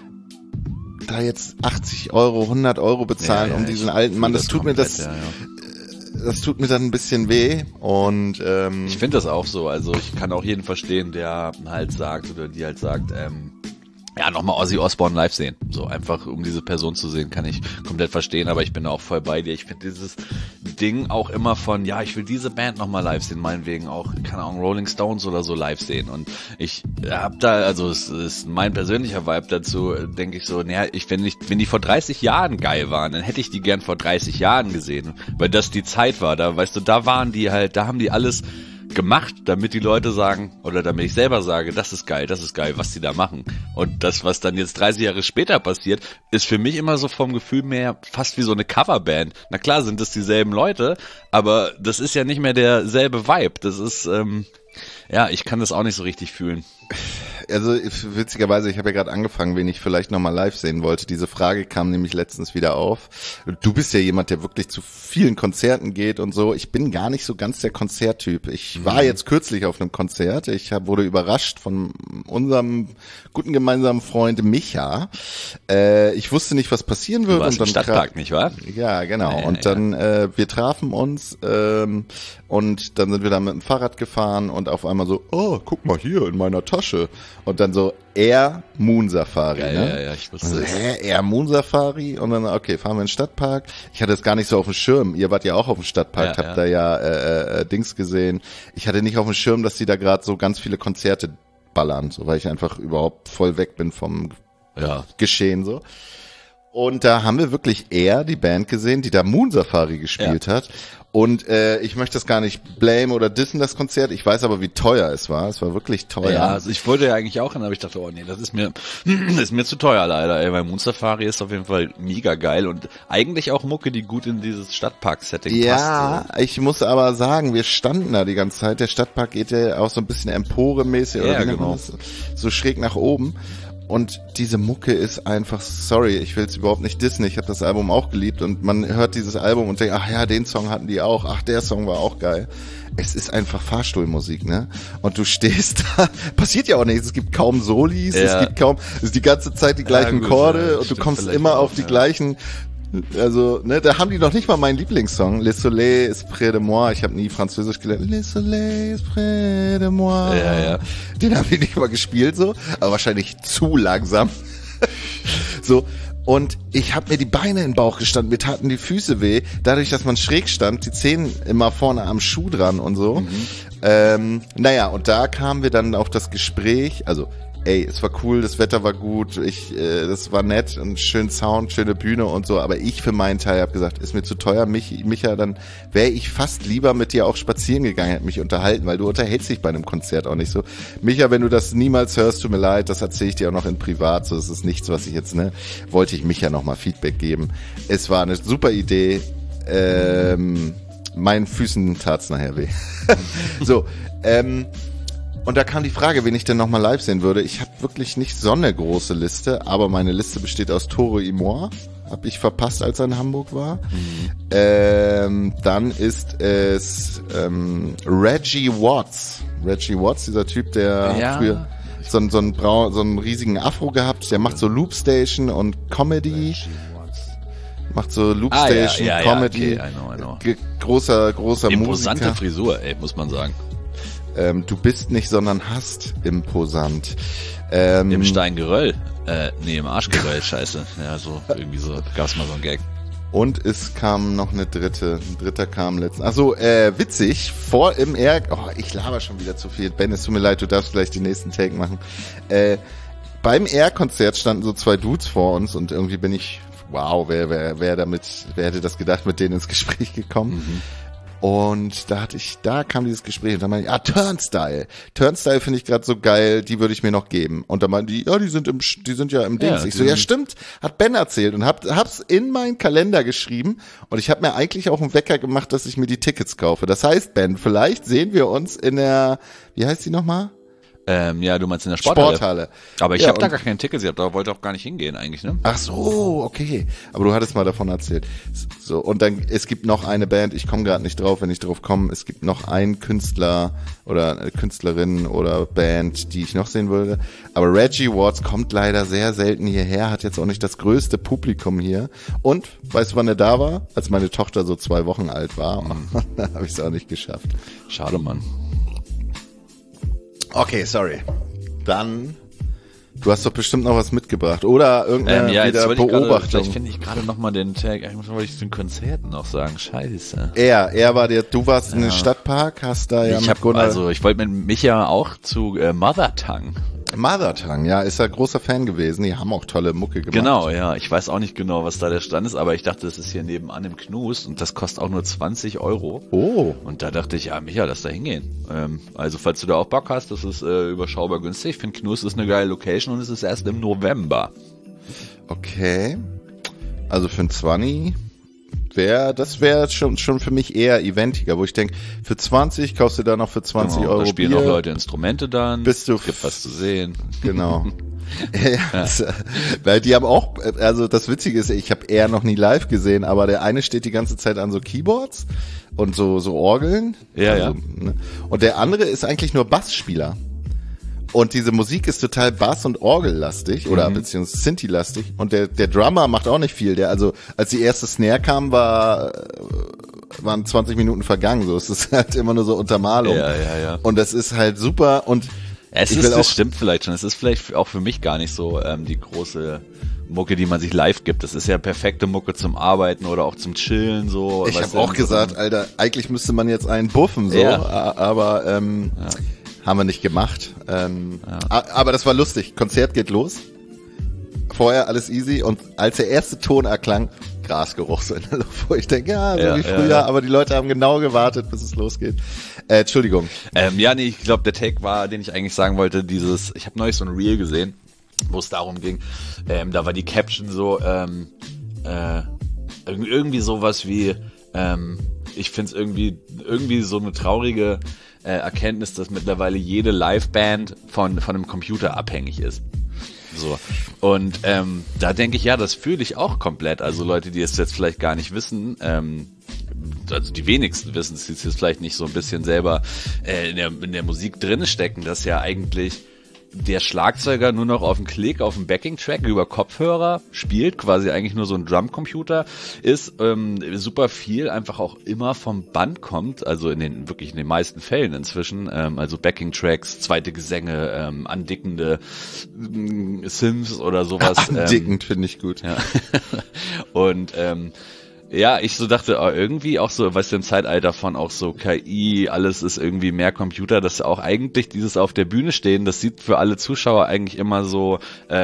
da jetzt 80 Euro, 100 Euro bezahlen, um diesen alten Mann, das tut mir das tut mir dann ein bisschen weh und ich finde das auch so, also ich kann auch jeden verstehen, der halt sagt oder die halt sagt, nochmal Ozzy Osbourne live sehen. So einfach, um diese Person zu sehen, kann ich komplett verstehen, aber ich bin auch voll bei dir. Ich finde dieses Ding auch immer von, ich will diese Band nochmal live sehen, meinetwegen auch, keine Ahnung, Rolling Stones oder so live sehen. Und ich hab da, also es ist mein persönlicher Vibe dazu, denke ich so, wenn die vor 30 Jahren geil waren, dann hätte ich die gern vor 30 Jahren gesehen, weil das die Zeit war, da, weißt du, da waren die halt, da haben die alles gemacht, damit die Leute sagen, oder damit ich selber sage, das ist geil, was die da machen. Und das, was dann jetzt 30 Jahre später passiert, ist für mich immer so vom Gefühl mehr fast wie so eine Coverband. Na klar sind das dieselben Leute, aber das ist ja nicht mehr derselbe Vibe. Das ist, ich kann das auch nicht so richtig fühlen. Also witzigerweise, ich habe ja gerade angefangen, wen ich vielleicht nochmal live sehen wollte. Diese Frage kam nämlich letztens wieder auf. Du bist ja jemand, der wirklich zu vielen Konzerten geht und so. Ich bin gar nicht so ganz der Konzerttyp. Ich war jetzt kürzlich auf einem Konzert. Wurde überrascht von unserem guten gemeinsamen Freund Micha. Ich wusste nicht, was passieren würde. Du warst im Stadtpark, nicht wahr? Ja, genau. Und dann, wir trafen uns und dann sind wir da mit dem Fahrrad gefahren und auf einmal so, oh, guck mal hier in meiner Tasche. Und dann so, Air Moon Safari, ne? Ja, ich wusste das. Air Moon Safari? Und dann, okay, fahren wir in den Stadtpark. Ich hatte es gar nicht so auf dem Schirm. Ihr wart ja auch auf dem Stadtpark, habt da ja Dings gesehen. Ich hatte nicht auf dem Schirm, dass die da gerade so ganz viele Konzerte ballern, so, weil ich einfach überhaupt voll weg bin vom Geschehen, so. Und da haben wir wirklich die Band gesehen, die da Moon Safari gespielt hat. Und ich möchte das gar nicht blame oder dissen, das Konzert. Ich weiß aber, wie teuer es war. Es war wirklich teuer. Ja, also ich wollte ja eigentlich auch hin, aber ich dachte, oh nee, das ist mir zu teuer leider. Ey, weil Moon Safari ist auf jeden Fall mega geil und eigentlich auch Mucke, die gut in dieses Stadtpark-Setting passt. Ja, ich muss aber sagen, wir standen da die ganze Zeit. Der Stadtpark geht ja auch so ein bisschen Empore-mäßig, oder wie nennt man das? So schräg nach oben. Und diese Mucke ist einfach, sorry, ich will es überhaupt nicht dissen, ich habe das Album auch geliebt und man hört dieses Album und denkt, ach ja, den Song hatten die auch, ach, der Song war auch geil. Es ist einfach Fahrstuhlmusik, ne? Und du stehst da, passiert ja auch nichts, es gibt kaum Solis, es ist die ganze Zeit die gleichen Chorde und du kommst immer auf die gleichen. Also, ne, da haben die noch nicht mal meinen Lieblingssong, Le Soleil est près de moi. Ich habe nie Französisch gelernt. Le Soleil est près de moi. Ja. Den haben die nicht mal gespielt, so, aber wahrscheinlich zu langsam. So, und ich habe mir die Beine in den Bauch gestanden, mir taten die Füße weh, dadurch, dass man schräg stand, die Zehen immer vorne am Schuh dran und so. Und da kamen wir dann auf das Gespräch, also es war cool, das Wetter war gut, das war nett und schön Sound, schöne Bühne und so, aber ich für meinen Teil habe gesagt, ist mir zu teuer, Micha, dann wäre ich fast lieber mit dir auch spazieren gegangen, hätte mich unterhalten, weil du unterhältst dich bei einem Konzert auch nicht so. Micha, wenn du das niemals hörst, tut mir leid, das erzähle ich dir auch noch in privat, so, das ist nichts, was ich jetzt, wollte ich Micha nochmal Feedback geben. Es war eine super Idee, meinen Füßen tat's nachher weh. So, und da kam die Frage, wen ich denn nochmal live sehen würde. Ich habe wirklich nicht so eine große Liste, aber meine Liste besteht aus Toro y Moi. Hab ich verpasst, als er in Hamburg war. Dann ist es Reggie Watts. Reggie Watts, dieser Typ, der früher so einen riesigen Afro gehabt. Der macht so Loopstation und Comedy. Macht so Loopstation, Comedy. Okay, I know. Großer Imposante Musiker. Frisur, muss man sagen. Du bist nicht, sondern hast imposant. Im Steingeröll. Im Arschgeröll, scheiße. Ja, so, irgendwie so, gab's mal so einen Gag. Und es kam noch ein dritter kam letztens. Achso, witzig, ich laber schon wieder zu viel. Ben, es tut mir leid, du darfst gleich den nächsten Take machen. Beim Air-Konzert standen so zwei Dudes vor uns und irgendwie bin ich, wow, wer hätte das gedacht, mit denen ins Gespräch gekommen? Und da kam dieses Gespräch und dann meinte ich, Turnstile. Turnstile finde ich gerade so geil, die würde ich mir noch geben. Und dann meinte die, die sind ja im Dings. Ich so, ja stimmt, hat Ben erzählt und hab's in meinen Kalender geschrieben und ich habe mir eigentlich auch einen Wecker gemacht, dass ich mir die Tickets kaufe. Das heißt, Ben, vielleicht sehen wir uns in der, wie heißt die nochmal? Du meinst in der Sporthalle. Aber ich habe da gar kein Ticket, da wollte auch gar nicht hingehen eigentlich, ne? Ach so, okay. Aber du hattest mal davon erzählt. So, und dann, es gibt noch eine Band, ich komme gerade nicht drauf, wenn ich drauf komme, es gibt noch einen Künstler oder eine Künstlerin oder Band, die ich noch sehen würde. Aber Reggie Watts kommt leider sehr selten hierher, hat jetzt auch nicht das größte Publikum hier. Und, weißt du, wann er da war? Als meine Tochter so 2 Wochen alt war. Da habe ich es auch nicht geschafft. Schade, Mann. Okay, sorry. Dann, du hast doch bestimmt noch was mitgebracht. Oder irgendeine Beobachtung. Vielleicht finde ich gerade noch mal den Tag. Ich muss mal zu den Konzerten noch sagen. Scheiße. Er war du warst in den Stadtpark, hast da ich wollte mit Micha auch zu Mother Tongue. Mother Tongue, ja, ist er großer Fan gewesen. Die haben auch tolle Mucke gemacht. Genau, ja. Ich weiß auch nicht genau, was da der Stand ist, aber ich dachte, das ist hier nebenan im Knus und das kostet auch nur 20 €. Oh. Und da dachte ich, ja, Micha, lass da hingehen. Also, falls du da auch Bock hast, das ist überschaubar günstig. Ich finde, Knus ist eine geile Location und es ist erst im November. Okay. Also für ein 20 das wäre schon für mich eher eventiger, wo ich denke, für 20 kaufst du da noch für 20 genau, Euro da spielen Bier. auch Leute Instrumente dann. Bist du gibt was zu sehen. Genau. Ja. Weil die haben auch, also das Witzige ist, ich habe eher noch nie live gesehen, aber der eine steht die ganze Zeit an so Keyboards und so Orgeln. Ja, also, ja. Ne? Und der andere ist eigentlich nur Bassspieler. Und diese Musik ist total Bass- und Orgellastig oder beziehungsweise Synthi-lastig. Und der Drummer macht auch nicht viel. Als die erste Snare kam, waren 20 Minuten vergangen. So, es ist halt immer nur so Untermalung. Ja. Und das ist halt super. Und Das stimmt vielleicht schon. Es ist vielleicht auch für mich gar nicht so die große Mucke, die man sich live gibt. Das ist ja perfekte Mucke zum Arbeiten oder auch zum Chillen. So. Ich habe auch gesagt, Alter, eigentlich müsste man jetzt einen buffen, so, aber haben wir nicht gemacht. Aber das war lustig. Konzert geht los. Vorher alles easy und als der erste Ton erklang, Grasgeruch so in der Luft, wo ich denke, wie früher, aber die Leute haben genau gewartet, bis es losgeht. Entschuldigung. Ich glaube, der Take war, den ich eigentlich sagen wollte, ich habe neulich so ein Reel gesehen, wo es darum ging, da war die Caption so, irgendwie sowas wie, ich find's irgendwie so eine traurige Erkenntnis, dass mittlerweile jede Liveband von einem Computer abhängig ist. So. Und da denke ich, ja, das fühle ich auch komplett. Also Leute, die es jetzt vielleicht gar nicht wissen, also die wenigsten wissen es jetzt vielleicht nicht so ein bisschen selber in der Musik drin stecken, dass ja eigentlich der Schlagzeuger nur noch auf einen Klick auf einen Backing-Track über Kopfhörer spielt, quasi eigentlich nur so ein Drumcomputer ist, super viel einfach auch immer vom Band kommt, also in den meisten Fällen inzwischen, also Backing-Tracks, zweite Gesänge, andickende Synths oder sowas. Andickend finde ich gut. Ja. Und ich so dachte, irgendwie auch so, weißt du, im Zeitalter von auch so KI, alles ist irgendwie mehr Computer, dass auch eigentlich dieses auf der Bühne stehen, das sieht für alle Zuschauer eigentlich immer so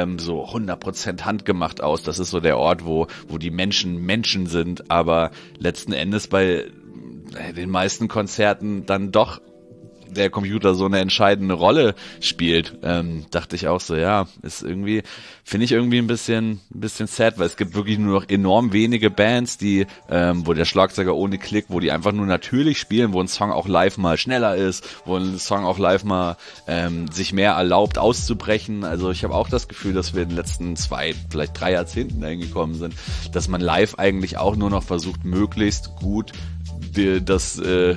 100% handgemacht aus. Das ist so der Ort, wo die Menschen sind, aber letzten Endes bei den meisten Konzerten dann doch der Computer so eine entscheidende Rolle spielt, dachte ich auch so, ja, ist irgendwie, finde ich irgendwie ein bisschen sad, weil es gibt wirklich nur noch enorm wenige Bands, die, wo der Schlagzeuger ohne Klick, wo die einfach nur natürlich spielen, wo ein Song auch live mal schneller ist, wo ein Song auch live mal sich mehr erlaubt auszubrechen. Also ich habe auch das Gefühl, dass wir in den letzten 2, vielleicht 3 Jahrzehnten dahin gekommen sind, dass man live eigentlich auch nur noch versucht, möglichst gut das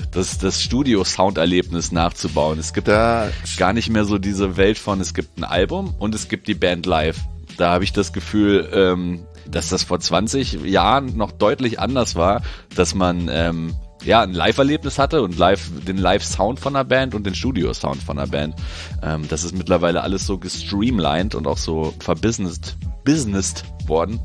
Studio-Sound-Erlebnis nachzubauen. Es gibt da gar nicht mehr so diese Welt von, es gibt ein Album und es gibt die Band live. Da habe ich das Gefühl, dass das vor 20 Jahren noch deutlich anders war, dass man ein Live-Erlebnis hatte und den Live-Sound von der Band und den Studio-Sound von der Band. Das ist mittlerweile alles so gestreamlined und auch so verbusinessed worden.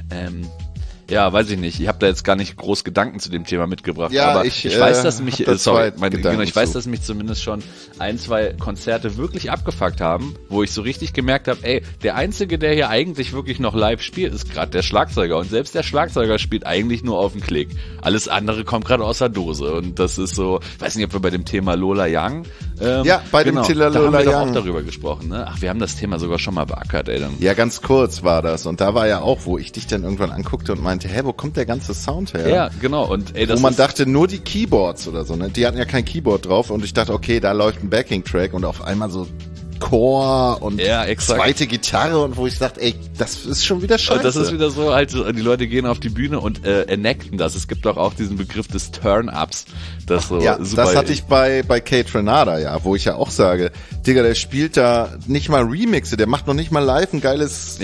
Weiß ich nicht. Ich habe da jetzt gar nicht groß Gedanken zu dem Thema mitgebracht, aber ich weiß, dass mich weiß, dass mich zumindest schon 1, 2 Konzerte wirklich abgefuckt haben, wo ich so richtig gemerkt habe, der Einzige, der hier eigentlich wirklich noch live spielt, ist gerade der Schlagzeuger und selbst der Schlagzeuger spielt eigentlich nur auf den Klick. Alles andere kommt gerade aus der Dose und das ist so, ich weiß nicht, ob wir bei dem Thema Lola Young dem Thema da Lola haben wir Young doch auch darüber gesprochen, ne? Ach, wir haben das Thema sogar schon mal beackert, ey. Ja, ganz kurz war das und da war ja auch, wo ich dich dann irgendwann anguckte und meinte, wo kommt der ganze Sound her? Ja, genau. Und wo man dachte, nur die Keyboards oder so, ne? Die hatten ja kein Keyboard drauf und ich dachte, okay, da läuft ein Backing-Track und auf einmal so Chor und zweite Gitarre und wo ich dachte, das ist schon wieder scheiße. Und das ist wieder so, halt, die Leute gehen auf die Bühne und enacten das. Es gibt doch auch diesen Begriff des Turn-Ups. Das super. Das hatte ich bei Kate Renata, wo ich ja auch sage, Digga, der spielt da nicht mal Remixe, der macht noch nicht mal live ein geiles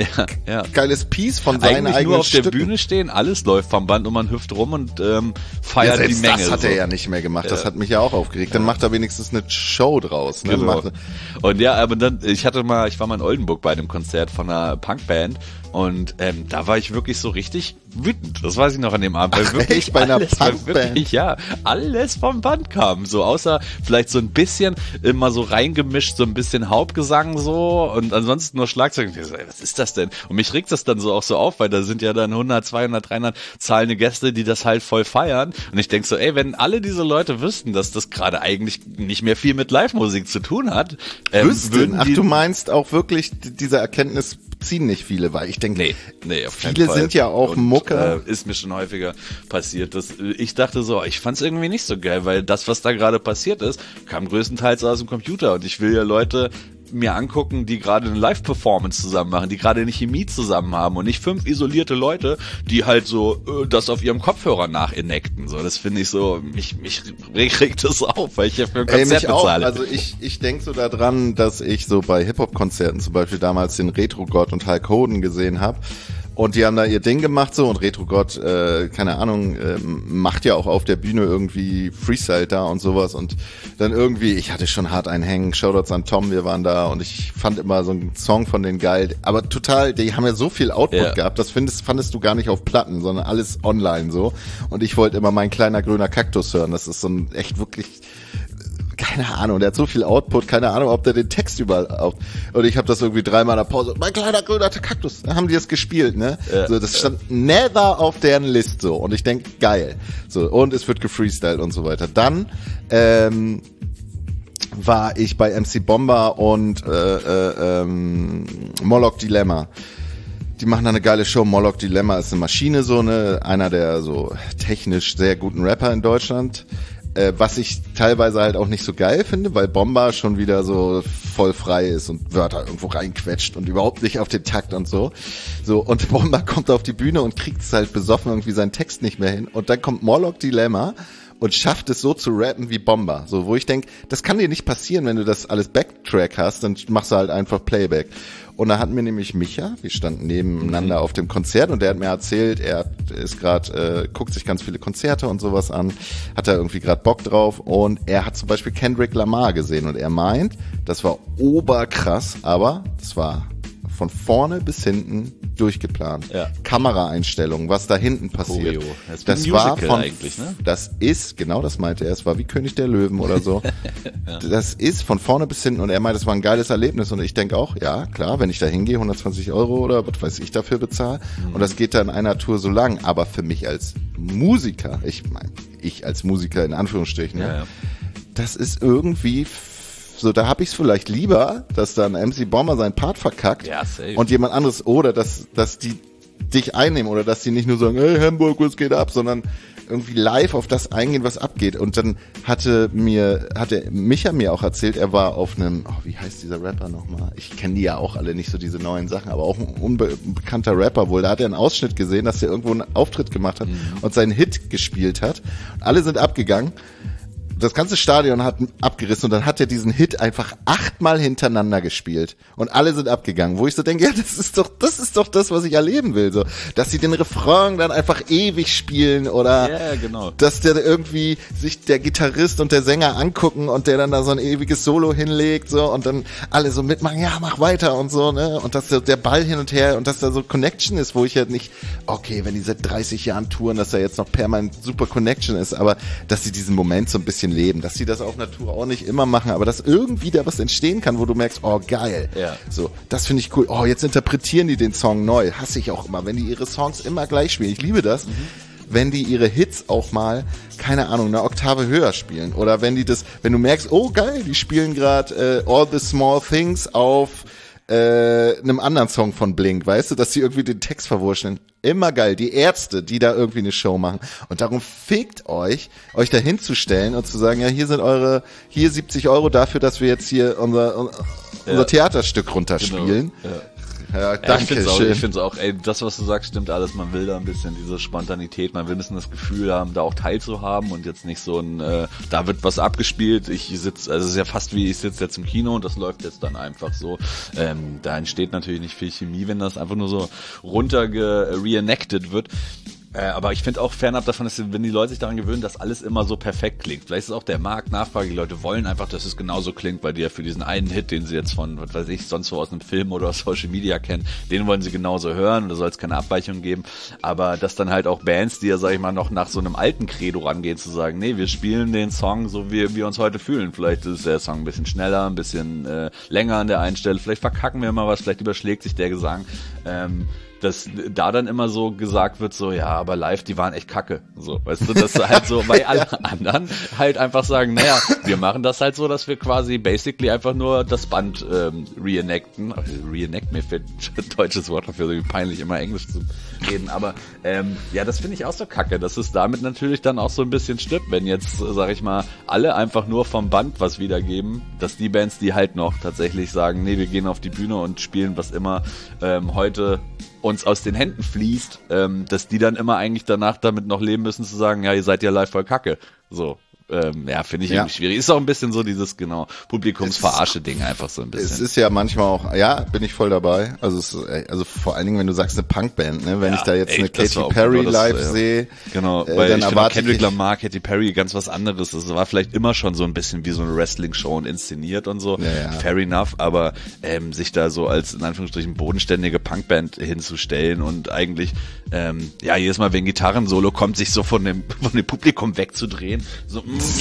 Piece von seinen eigentlich eigenen nur auf Stücken. Der Bühne stehen, alles läuft vom Band und man hüpft rum und feiert die Menge. Das hat er ja nicht mehr gemacht, das hat mich ja auch aufgeregt. Dann macht er wenigstens eine Show draus. Ne? Genau. Und aber dann, ich war mal in Oldenburg bei einem Konzert von einer Punkband Und da war ich wirklich so richtig wütend. Das weiß ich noch an dem Abend. Weil wirklich echt? Bei einer Punkband? wirklich, ja, alles vom Band kam. So außer vielleicht so ein bisschen immer so reingemischt, so ein bisschen Hauptgesang so und ansonsten nur Schlagzeug. Und ich so, ey, was ist das denn? Und mich regt das dann so auch so auf, weil da sind ja dann 100, 200, 300 zahlende Gäste, die das halt voll feiern. Und ich denk so, ey, wenn alle diese Leute wüssten, dass das gerade eigentlich nicht mehr viel mit Live-Musik zu tun hat, würden Ach, du meinst auch wirklich, diese Erkenntnis ziehen nicht viele, weil ich denke, nee, auf keinen viele Fall. sind ja auch Mucke. Ist mir schon häufiger passiert. Ich dachte so, ich fand's irgendwie nicht so geil, weil das, was da gerade passiert ist, kam größtenteils aus dem Computer und ich will ja Leute mir angucken, die gerade eine Live-Performance zusammen machen, die gerade eine Chemie zusammen haben und nicht 5 isolierte Leute, die halt so das auf ihrem Kopfhörer nachenacten. So, das finde ich so, mich regt das auf, weil ich ja für ein Konzert bezahle. Also ich denke so daran, dass ich so bei Hip-Hop-Konzerten zum Beispiel damals den Retro-Gott und Hulk Hogan gesehen habe. Und die haben da ihr Ding gemacht so und Retro-Gott, keine Ahnung, macht ja auch auf der Bühne irgendwie Freestyle da und sowas und dann irgendwie, ich hatte schon hart einen Hängen, Shoutouts an Tom, wir waren da und ich fand immer so einen Song von denen geil, aber total, die haben ja so viel Output gehabt, das fandest du gar nicht auf Platten, sondern alles online so und ich wollte immer mein kleiner grüner Kaktus hören, das ist so ein echt wirklich... Keine Ahnung, der hat so viel Output, keine Ahnung, ob der den Text überall auf. Und ich habe das irgendwie 3-mal in der Pause, mein kleiner grüner Kaktus, da haben die das gespielt, ne? Ja, so, das stand never auf deren List so. Und ich denk, geil. So, und es wird gefreestylt und so weiter. Dann war ich bei MC Bomber und Moloch Dilemma. Die machen da eine geile Show. Moloch Dilemma ist eine Maschine, so ne, einer der so technisch sehr guten Rapper in Deutschland. Was ich teilweise halt auch nicht so geil finde, weil Bomber schon wieder so voll frei ist und Wörter irgendwo reinquetscht und überhaupt nicht auf den Takt und so. So, und Bomber kommt auf die Bühne und kriegt es halt besoffen irgendwie seinen Text nicht mehr hin. Und dann kommt Moloch Dilemma und schafft es so zu rappen wie Bomber. So, wo ich denke, das kann dir nicht passieren, wenn du das alles Backtrack hast, dann machst du halt einfach Playback. Und da hatten wir nämlich Micha, wir standen nebeneinander auf dem Konzert und der hat mir erzählt, er ist gerade, guckt sich ganz viele Konzerte und sowas an, hat da irgendwie gerade Bock drauf und er hat zum Beispiel Kendrick Lamar gesehen und er meint, das war oberkrass, aber das war von vorne bis hinten durchgeplant. Ja. Kameraeinstellungen, was da hinten passiert. Choreo. Das war von, eigentlich, ne? Das ist, genau das meinte er, es war wie König der Löwen oder so. Ja. Das ist von vorne bis hinten und er meint, es war ein geiles Erlebnis und ich denke auch, ja, klar, wenn ich da hingehe, 120 € oder was weiß ich dafür bezahle und das geht dann in einer Tour so lang, aber für mich als Musiker, ich als Musiker in Anführungsstrichen, ja. Das ist irgendwie so, da hab ich's vielleicht lieber, dass dann MC Bomber seinen Part verkackt und jemand anderes, oder dass die dich einnehmen oder dass die nicht nur sagen, hey Hamburg, was geht ab, sondern irgendwie live auf das eingehen, was abgeht. Und dann hatte Micha mir auch erzählt, er war auf einem, wie heißt dieser Rapper nochmal? Ich kenne die ja auch alle nicht so, diese neuen Sachen, aber auch ein unbekannter Rapper wohl. Da hat er einen Ausschnitt gesehen, dass er irgendwo einen Auftritt gemacht hat und seinen Hit gespielt hat. Und alle sind abgegangen. Das ganze Stadion hat abgerissen und dann hat er diesen Hit einfach 8-mal hintereinander gespielt und alle sind abgegangen, wo ich so denke, ja, das ist doch das, was ich erleben will, so, dass sie den Refrain dann einfach ewig spielen oder genau. Dass der irgendwie sich der Gitarrist und der Sänger angucken und der dann da so ein ewiges Solo hinlegt, so, und dann alle so mitmachen, ja, mach weiter und so, ne, und dass der Ball hin und her und dass da so Connection ist, wo ich halt nicht, okay, wenn die seit 30 Jahren touren, dass da jetzt noch permanent super Connection ist, aber dass sie diesen Moment so ein bisschen leben, dass sie das auf Natur auch nicht immer machen, aber dass irgendwie da was entstehen kann, wo du merkst, oh geil, so, das finde ich cool, oh jetzt interpretieren die den Song neu, hasse ich auch immer, wenn die ihre Songs immer gleich spielen, ich liebe das, wenn die ihre Hits auch mal, keine Ahnung, eine Oktave höher spielen oder wenn du merkst, oh geil, die spielen gerade All the Small Things auf einem anderen Song von Blink, weißt du, dass die irgendwie den Text verwurschteln. Immer geil. Die Ärzte, die da irgendwie eine Show machen. Und darum fickt euch da hinzustellen und zu sagen, ja, hier 70 € dafür, dass wir jetzt hier unser Theaterstück runterspielen. Genau. Ja, danke schön. Ich finde es auch, ey, das, was du sagst, stimmt alles. Man will da ein bisschen diese Spontanität, man will ein bisschen das Gefühl haben, da auch teilzuhaben und jetzt nicht so ein, da wird was abgespielt, es ist ja fast wie, ich sitze jetzt im Kino und das läuft jetzt dann einfach so. Da entsteht natürlich nicht viel Chemie, wenn das einfach nur so reenacted wird. Aber ich finde auch fernab davon, dass wenn die Leute sich daran gewöhnen, dass alles immer so perfekt klingt. Vielleicht ist auch der Markt Nachfrage, die Leute wollen einfach, dass es genauso klingt, weil die ja für diesen einen Hit, den sie jetzt von, was weiß ich, sonst wo aus einem Film oder aus Social Media kennen, den wollen sie genauso hören und da soll es keine Abweichung geben. Aber dass dann halt auch Bands, die ja, sag ich mal, noch nach so einem alten Credo rangehen, zu sagen, nee, wir spielen den Song so, wie wir uns heute fühlen. Vielleicht ist der Song ein bisschen schneller, ein bisschen länger an der einen Stelle, vielleicht verkacken wir mal was, vielleicht überschlägt sich der Gesang. Dass da dann immer so gesagt wird, so, ja, aber live, die waren echt kacke. So, weißt du, dass halt so, weil alle anderen halt einfach sagen, naja, wir machen das halt so, dass wir quasi basically einfach nur das Band reenacten. Reenact, mir fehlt ein deutsches Wort dafür, so peinlich immer Englisch zu reden, aber ja, das finde ich auch so kacke, dass es damit natürlich dann auch so ein bisschen stirbt, wenn jetzt, sag ich mal, alle einfach nur vom Band was wiedergeben, dass die Bands, die halt noch tatsächlich sagen, nee, wir gehen auf die Bühne und spielen, was immer heute uns aus den Händen fließt, dass die dann immer eigentlich danach damit noch leben müssen, zu sagen, ja, ihr seid ja live voll kacke. So. Ja, finde ich irgendwie schwierig. Ist auch ein bisschen so dieses, genau, Publikumsverarsche-Ding einfach so ein bisschen. Es ist ja manchmal auch, ja, bin ich voll dabei. Also vor allen Dingen, wenn du sagst, eine Punkband, ne? Wenn ich da jetzt eine Katy Perry live sehe, genau, weil dann ich erwarte Kendrick Lamar, Katy Perry, ganz was anderes. Das war vielleicht immer schon so ein bisschen wie so eine Wrestling-Show und inszeniert und so. Ja. Fair enough, aber sich da so als, in Anführungsstrichen, bodenständige Punkband hinzustellen und eigentlich, ja, jedes Mal, wenn Gitarren-Solo kommt, sich so von dem Publikum wegzudrehen, so,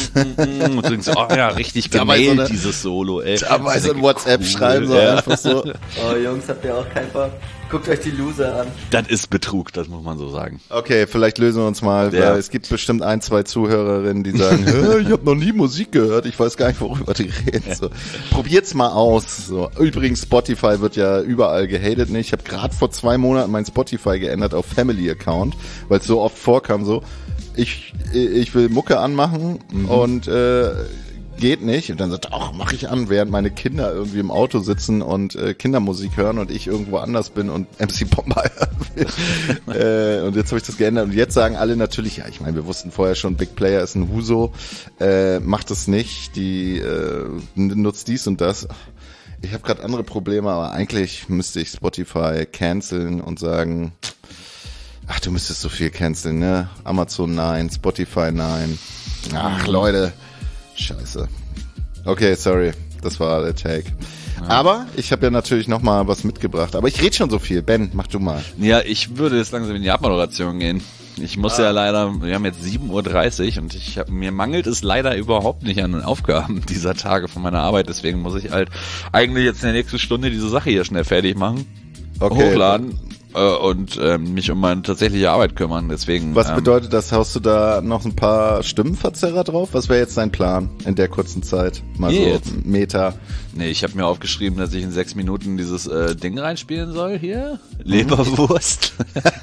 und denkst, oh ja, richtig gemailt, so dieses Solo, ey. Dabei so ein WhatsApp schreiben, so einfach so. Oh Jungs, habt ihr auch keinen Bock? Guckt euch die Loser an. Das ist Betrug, das muss man so sagen. Okay, vielleicht lösen wir uns mal, weil es gibt bestimmt 1, 2 Zuhörerinnen, die sagen, ich habe noch nie Musik gehört, ich weiß gar nicht, worüber die reden. So, probiert's mal aus. So. Übrigens, Spotify wird ja überall gehatet. Ne? Ich habe gerade vor 2 Monaten mein Spotify geändert auf Family Account, weil es so oft vorkam, so, ich will Mucke anmachen und geht nicht. Und dann sagt er, ach, mach ich an, während meine Kinder irgendwie im Auto sitzen und Kindermusik hören und ich irgendwo anders bin und MC Bomber hören will. Und jetzt habe ich das geändert. Und jetzt sagen alle natürlich, ja, ich meine, wir wussten vorher schon, Big Player ist ein Huso, macht es nicht, die nutzt dies und das. Ich habe gerade andere Probleme, aber eigentlich müsste ich Spotify canceln und sagen, ach, du müsstest so viel canceln, ne? Amazon nein, Spotify nein. Ach, Leute. Scheiße. Okay, sorry. Das war der Take. Ja. Aber ich habe ja natürlich noch mal was mitgebracht. Aber ich rede schon so viel. Ben, mach du mal. Ja, ich würde jetzt langsam in die Abmoderation gehen. Ich muss ja leider, wir haben jetzt 7:30 Uhr und mir mangelt es leider überhaupt nicht an den Aufgaben dieser Tage von meiner Arbeit. Deswegen muss ich halt eigentlich jetzt in der nächsten Stunde diese Sache hier schnell fertig machen. Okay. Hochladen. Und mich um meine tatsächliche Arbeit kümmern. Deswegen. Was bedeutet das? Haust du da noch ein paar Stimmenverzerrer drauf? Was wäre jetzt dein Plan in der kurzen Zeit? Mal so jetzt? Meter. Nee, ich habe mir aufgeschrieben, dass ich in 6 Minuten dieses Ding reinspielen soll hier. Leberwurst.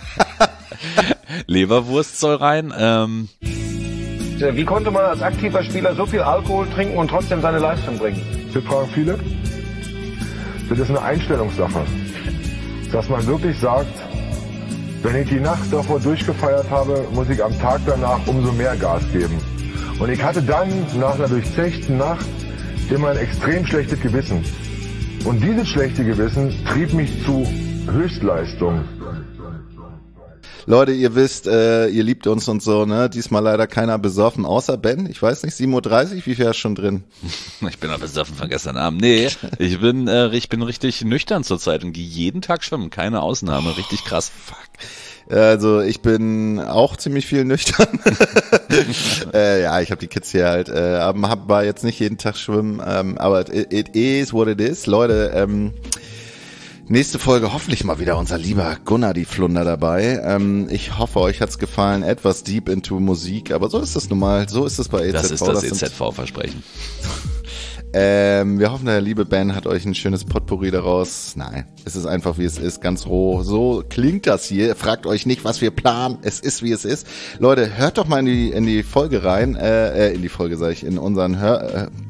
Leberwurst soll rein. Wie konnte man als aktiver Spieler so viel Alkohol trinken und trotzdem seine Leistung bringen? Das fragen viele. Das ist eine Einstellungssache. Dass man wirklich sagt, wenn ich die Nacht davor durchgefeiert habe, muss ich am Tag danach umso mehr Gas geben. Und ich hatte dann nach einer durchzechten Nacht immer ein extrem schlechtes Gewissen. Und dieses schlechte Gewissen trieb mich zu Höchstleistung. Leute, ihr wisst, ihr liebt uns und so, ne? Diesmal leider keiner besoffen, außer Ben. Ich weiß nicht, 7:30 Uhr, wie viel ist schon drin? Ich bin noch besoffen von gestern Abend. Nee, ich bin richtig nüchtern zurzeit und gehe jeden Tag schwimmen. Keine Ausnahme, richtig krass. Fuck. Also ich bin auch ziemlich viel nüchtern. Ja, ich habe die Kids hier halt, war jetzt nicht jeden Tag schwimmen, aber it is what it is. Leute, nächste Folge hoffentlich mal wieder unser lieber Gunnar die Flunder dabei. Ich hoffe, euch hat's gefallen. Etwas deep into Musik, aber so ist das nun mal. So ist es bei EZV. Das ist das EZV-Versprechen. Wir hoffen, der liebe Ben hat euch ein schönes Potpourri daraus. Nein, es ist einfach, wie es ist, ganz roh. So klingt das hier. Fragt euch nicht, was wir planen. Es ist, wie es ist. Leute, hört doch mal in die Folge rein. In die Folge, sage ich, in unseren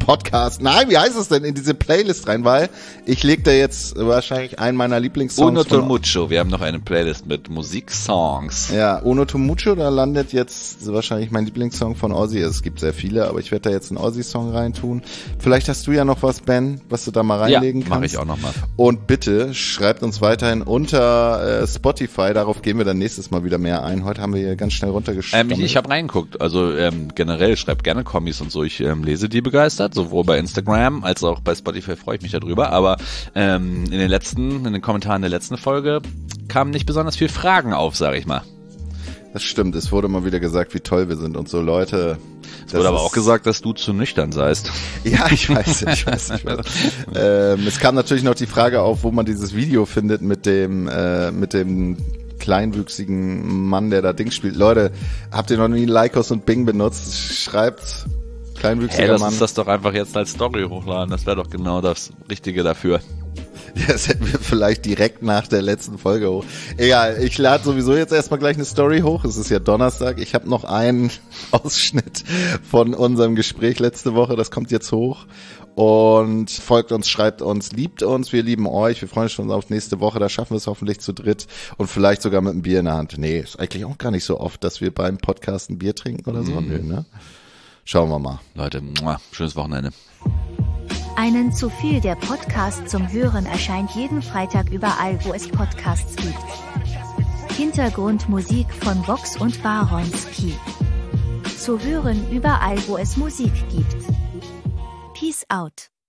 Podcast. Nein, wie heißt es denn? In diese Playlist rein, weil ich leg da jetzt wahrscheinlich einen meiner Lieblingssongs. Uno to Mucho. Wir haben noch eine Playlist mit Musiksongs. Ja, Uno to Mucho, da landet jetzt wahrscheinlich mein Lieblingssong von Ozzy. Es gibt sehr viele, aber ich werde da jetzt einen Ozzy-Song reintun. Vielleicht hast du ja noch was, Ben, was du da mal reinlegen kannst. Ja, mache ich auch noch mal. Und bitte schreibt uns weiterhin unter Spotify. Darauf gehen wir dann nächstes Mal wieder mehr ein. Heute haben wir hier ganz schnell runtergeschrieben. Ich habe reingeguckt. Also generell schreibt gerne Kommis und so. Ich lese die begeistert, sowohl bei Instagram als auch bei Spotify freue ich mich darüber. Aber in den Kommentaren der letzten Folge kamen nicht besonders viele Fragen auf, sage ich mal. Das stimmt. Es wurde mal wieder gesagt, wie toll wir sind und so, Leute. Es wurde aber auch gesagt, dass du zu nüchtern seist. Ja, ich weiß. Es kam natürlich noch die Frage auf, wo man dieses Video findet mit dem kleinwüchsigen Mann, der da Ding spielt. Leute, habt ihr noch nie Lycos und Bing benutzt? Schreibt kleinwüchsiger Mann. Lass uns das doch einfach jetzt als Story hochladen. Das wäre doch genau das Richtige dafür. Das hätten wir vielleicht direkt nach der letzten Folge hoch. Egal, ich lade sowieso jetzt erstmal gleich eine Story hoch. Es ist ja Donnerstag. Ich habe noch einen Ausschnitt von unserem Gespräch letzte Woche. Das kommt jetzt hoch. Und folgt uns, schreibt uns, liebt uns, wir lieben euch. Wir freuen uns schon auf nächste Woche. Da schaffen wir es hoffentlich zu dritt und vielleicht sogar mit einem Bier in der Hand. Nee, ist eigentlich auch gar nicht so oft, dass wir beim Podcast ein Bier trinken oder so. Nö, ne? Schauen wir mal. Leute, schönes Wochenende. Einen zu viel, der Podcast zum Hören erscheint jeden Freitag überall, wo es Podcasts gibt. Hintergrundmusik von Vox und Baronski. Zu hören überall, wo es Musik gibt. Peace out.